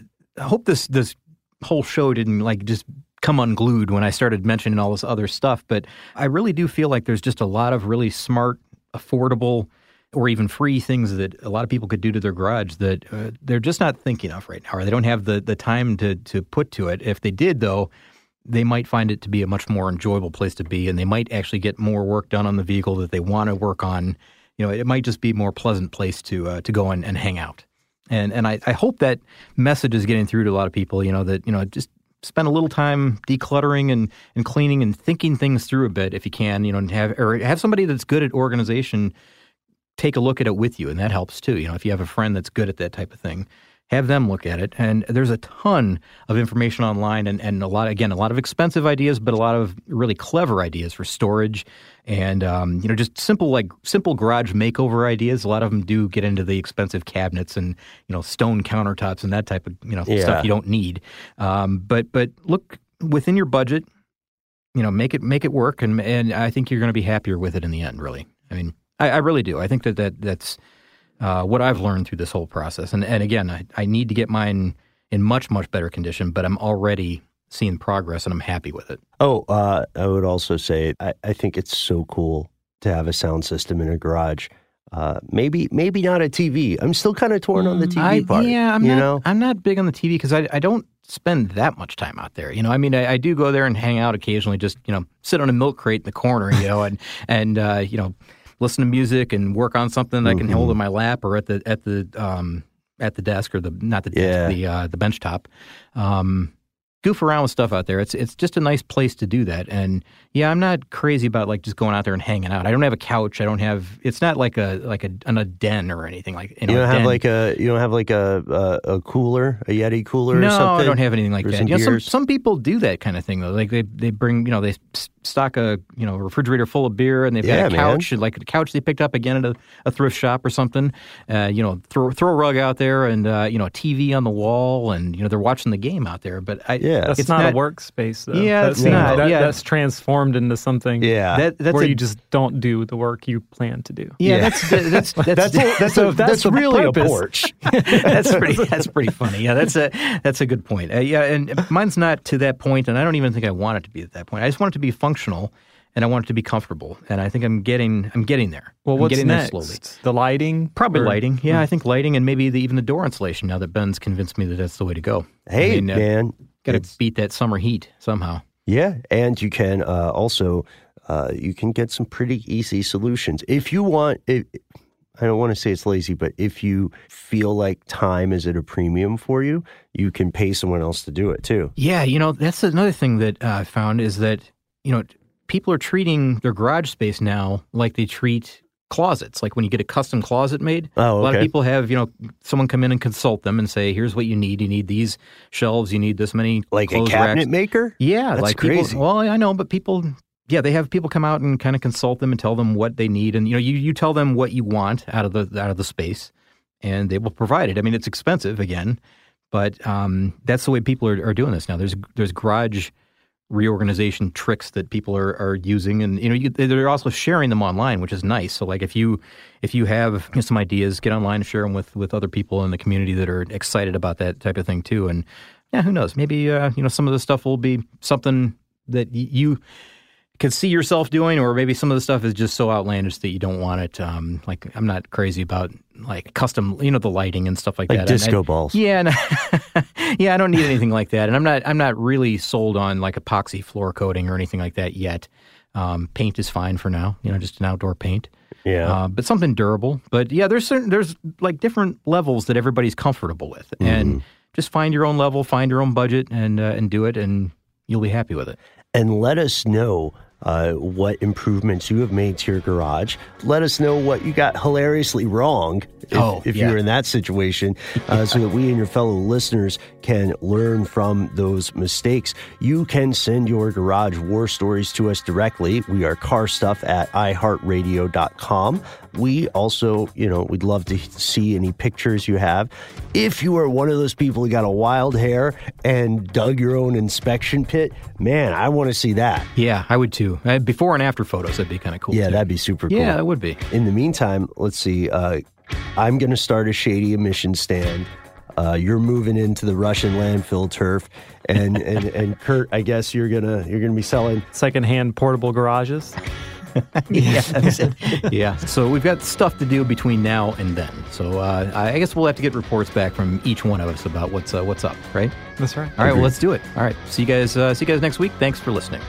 [SPEAKER 6] I hope this this whole show didn't like just come unglued when I started mentioning all this other stuff. But I really do feel like there's just a lot of really smart, affordable, or even free things that a lot of people could do to their garage that uh, they're just not thinking of right now, or they don't have the the time to to put to it. If they did, though, they might find it to be a much more enjoyable place to be, and they might actually get more work done on the vehicle that they want to work on. You know, it might just be a more pleasant place to uh, to go and, and hang out. And and I, I hope that message is getting through to a lot of people, you know, that, you know, just spend a little time decluttering and, and cleaning and thinking things through a bit if you can, you know, and have or have somebody that's good at organization take a look at it with you, and that helps too. You know, if you have a friend that's good at that type of thing, have them look at it. And there's a ton of information online, and, and a lot, again, a lot of expensive ideas, but a lot of really clever ideas for storage and, um, you know, just simple, like simple garage makeover ideas. A lot of them do get into the expensive cabinets and, you know, stone countertops and that type of, you know,
[SPEAKER 7] Yeah.
[SPEAKER 6] stuff you don't need. Um, but, but look within your budget, you know, make it, make it work. And, and I think you're going to be happier with it in the end, really. I mean, I, I really do. I think that, that that's, Uh, what I've learned through this whole process. And and again, I, I need to get mine in much, much better condition, but I'm already seeing progress and I'm happy with it.
[SPEAKER 7] Oh, uh, I would also say I, I think it's so cool to have a sound system in a garage. Uh, maybe maybe not a T V. I'm still kind of torn on the T V
[SPEAKER 6] I,
[SPEAKER 7] part.
[SPEAKER 6] Yeah, I'm
[SPEAKER 7] you
[SPEAKER 6] not,
[SPEAKER 7] know?
[SPEAKER 6] I'm not big on the T V because I, I don't spend that much time out there. You know, I mean, I, I do go there and hang out occasionally, just, you know, sit on a milk crate in the corner, you know, and, and uh, you know, listen to music and work on something that I can
[SPEAKER 7] Mm-hmm.
[SPEAKER 6] hold in my lap or at the at the um, at the desk or the not the desk,
[SPEAKER 7] Yeah.
[SPEAKER 6] the uh, the bench top. Um, goof around with stuff out there. It's it's just a nice place to do that. And yeah, I'm not crazy about like just going out there and hanging out. I don't have a couch. I don't have. It's not like a like a, an, a den or anything like. You, know,
[SPEAKER 7] You don't
[SPEAKER 6] a
[SPEAKER 7] have
[SPEAKER 6] den.
[SPEAKER 7] like a you don't have like a a, a cooler, a Yeti cooler
[SPEAKER 6] No,
[SPEAKER 7] or something?
[SPEAKER 6] I don't have anything like
[SPEAKER 7] Or
[SPEAKER 6] that.
[SPEAKER 7] some
[SPEAKER 6] You know, some,
[SPEAKER 7] beers?
[SPEAKER 6] some people do that kind of thing though. Like they, they bring, you know, they s- stock a you know refrigerator full of beer, and they've
[SPEAKER 7] Yeah,
[SPEAKER 6] got a
[SPEAKER 7] man.
[SPEAKER 6] couch, like a couch they picked up again at a, a thrift shop or something. Uh, you know, throw throw a rug out there, and uh, you know, a T V on the wall, and you know, they're watching the game out there. But I,
[SPEAKER 7] Yeah.
[SPEAKER 8] That's
[SPEAKER 6] it's
[SPEAKER 8] not,
[SPEAKER 6] not
[SPEAKER 8] a workspace, though.
[SPEAKER 6] Yeah,
[SPEAKER 8] that
[SPEAKER 6] it's
[SPEAKER 8] seems-
[SPEAKER 6] not.
[SPEAKER 8] that-
[SPEAKER 6] Yeah.
[SPEAKER 8] That's transformed into something
[SPEAKER 7] Yeah.
[SPEAKER 6] That, that's
[SPEAKER 8] where
[SPEAKER 6] a,
[SPEAKER 8] you just don't do the work you plan to do.
[SPEAKER 6] yeah,
[SPEAKER 7] Yeah.
[SPEAKER 6] that's that's that's
[SPEAKER 7] That's a, that's,
[SPEAKER 8] So
[SPEAKER 7] a,
[SPEAKER 8] if that's
[SPEAKER 7] that's
[SPEAKER 8] the
[SPEAKER 7] really
[SPEAKER 8] purpose-
[SPEAKER 7] a porch.
[SPEAKER 6] that's pretty. That's pretty funny. Yeah, that's a that's a good point. Uh, yeah, and mine's not to that point, and I don't even think I want it to be at that point. I just want it to be functional, and I want it to be comfortable, and I think I'm getting I'm getting there.
[SPEAKER 8] Well,
[SPEAKER 6] I'm
[SPEAKER 8] what's
[SPEAKER 6] getting
[SPEAKER 8] next?
[SPEAKER 6] there slowly.
[SPEAKER 8] The lighting?
[SPEAKER 6] Probably
[SPEAKER 8] Or-
[SPEAKER 6] lighting. Yeah, I think lighting, and maybe the, even the door insulation. Now that Ben's convinced me that that's the way to go.
[SPEAKER 7] Hey,
[SPEAKER 6] I mean, uh,
[SPEAKER 7] man.
[SPEAKER 6] got to
[SPEAKER 7] it's-
[SPEAKER 6] beat that summer heat somehow.
[SPEAKER 7] Yeah, and you can uh, also uh, you can get some pretty easy solutions if you want. If, I don't want to say it's lazy, but if you feel like time is at a premium for you, you can pay someone else to do it too.
[SPEAKER 6] Yeah, you know, that's another thing that uh, I found is that, you know, people are treating their garage space now like they treat closets. Like when you get a custom closet made,
[SPEAKER 7] Oh,
[SPEAKER 6] a lot of
[SPEAKER 7] okay.
[SPEAKER 6] people have, you know, someone come in and consult them and say, here's what you need. You need these shelves. You need this many
[SPEAKER 7] Like a
[SPEAKER 6] clothes
[SPEAKER 7] cabinet
[SPEAKER 6] racks.
[SPEAKER 7] maker?
[SPEAKER 6] Yeah,
[SPEAKER 7] That's
[SPEAKER 6] like
[SPEAKER 7] crazy.
[SPEAKER 6] people. Well, I know, but people, yeah, they have people come out and kind of consult them and tell them what they need, and you know, you, you tell them what you want out of the out of the space, and they will provide it. I mean, it's expensive again, but um, that's the way people are, are doing this now. There's there's garage reorganization tricks that people are, are using, and you know, you, they're also sharing them online, which is nice. So, like if you if you have you know, some ideas, get online and share them with with other people in the community that are excited about that type of thing too. And yeah, who knows? Maybe uh, you know, some of the stuff will be something that y- you could see yourself doing, or maybe some of the stuff is just so outlandish that you don't want it. Um, like I'm not crazy about like custom, you know, the lighting and stuff like,
[SPEAKER 7] Like
[SPEAKER 6] that.
[SPEAKER 7] disco
[SPEAKER 6] And I-
[SPEAKER 7] balls.
[SPEAKER 6] Yeah, and yeah, I don't need anything like that, and I'm not I'm not really sold on like epoxy floor coating or anything like that yet. Um, paint is fine for now, you know, just an outdoor paint.
[SPEAKER 7] Yeah.
[SPEAKER 6] Uh, but something durable. But yeah, there's certain there's like different levels that everybody's comfortable with, and just find your own level, find your own budget, and uh, and do it, and you'll be happy with it.
[SPEAKER 7] And let us know uh, what improvements you have made to your garage. Let us know what you got hilariously wrong if,
[SPEAKER 6] Oh,
[SPEAKER 7] if
[SPEAKER 6] yeah.
[SPEAKER 7] you're in that situation, uh, so that we and your fellow listeners can learn from those mistakes. You can send your garage war stories to us directly. We are carstuff at i heart radio dot com. We also, you know, we'd love to see any pictures you have. If you are one of those people who got a wild hair and dug your own inspection pit, man, I want to see that.
[SPEAKER 6] Yeah, I would too. Uh, before and after photos, that'd be kind of cool.
[SPEAKER 7] Yeah,
[SPEAKER 6] too.
[SPEAKER 7] that'd be super cool.
[SPEAKER 6] Yeah, that would be.
[SPEAKER 7] In the meantime, let's see. Uh, I'm going to start a shady emission stand. Uh, you're moving into the Russian landfill turf, and, and, and Kurt, I guess you're gonna you're gonna be selling.
[SPEAKER 8] Secondhand portable garages.
[SPEAKER 6] Yeah, that's it. Yeah. So we've got stuff to do between now and then. So uh, I guess we'll have to get reports back from each one of us about what's uh, what's up, right?
[SPEAKER 8] That's right.
[SPEAKER 6] All right. Well, let's do it. All right. See you guys. Uh, see you guys next week. Thanks for listening.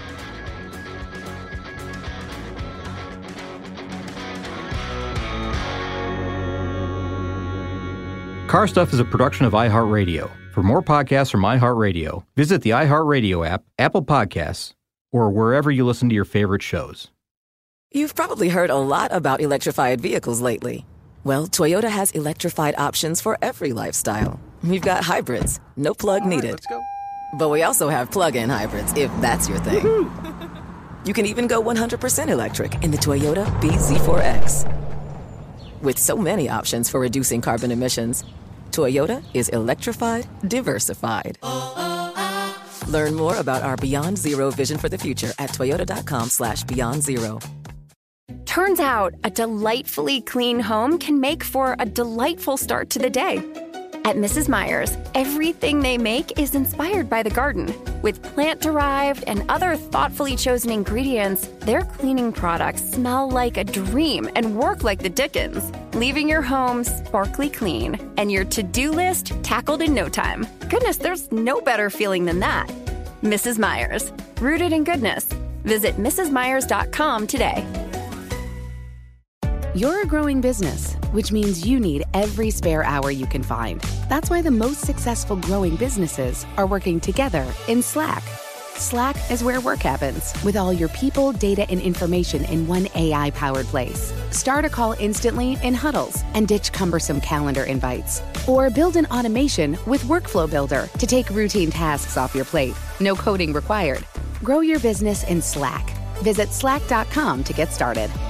[SPEAKER 6] Car Stuff is a production of iHeartRadio. For more podcasts from iHeartRadio, visit the iHeartRadio app, Apple Podcasts, or wherever you listen to your favorite shows.
[SPEAKER 5] You've probably heard a lot about electrified vehicles lately. Well, Toyota has electrified options for every lifestyle. We've got hybrids, no plug needed.
[SPEAKER 3] Let's go.
[SPEAKER 5] But we also have plug-in hybrids, if that's your thing. You can even go one hundred percent electric in the Toyota B Z four X. With so many options for reducing carbon emissions, Toyota is electrified, diversified. Learn more about our Beyond Zero vision for the future at toyota.com slash beyond zero.
[SPEAKER 11] Turns out a delightfully clean home can make for a delightful start to the day. At Missus Meyer's, everything they make is inspired by the garden. With plant-derived and other thoughtfully chosen ingredients, their cleaning products smell like a dream and work like the Dickens, leaving your home sparkly clean and your to-do list tackled in no time. Goodness, there's no better feeling than that. Missus Meyer's, rooted in goodness. Visit Mrs Meyers dot com today.
[SPEAKER 9] You're a growing business, which means you need every spare hour you can find. That's why the most successful growing businesses are working together in Slack. Slack is where work happens, with all your people, data, and information in one A I-powered place. Start a call instantly in huddles and ditch cumbersome calendar invites. Or build an automation with Workflow Builder to take routine tasks off your plate. No coding required. Grow your business in Slack. Visit slack dot com to get started.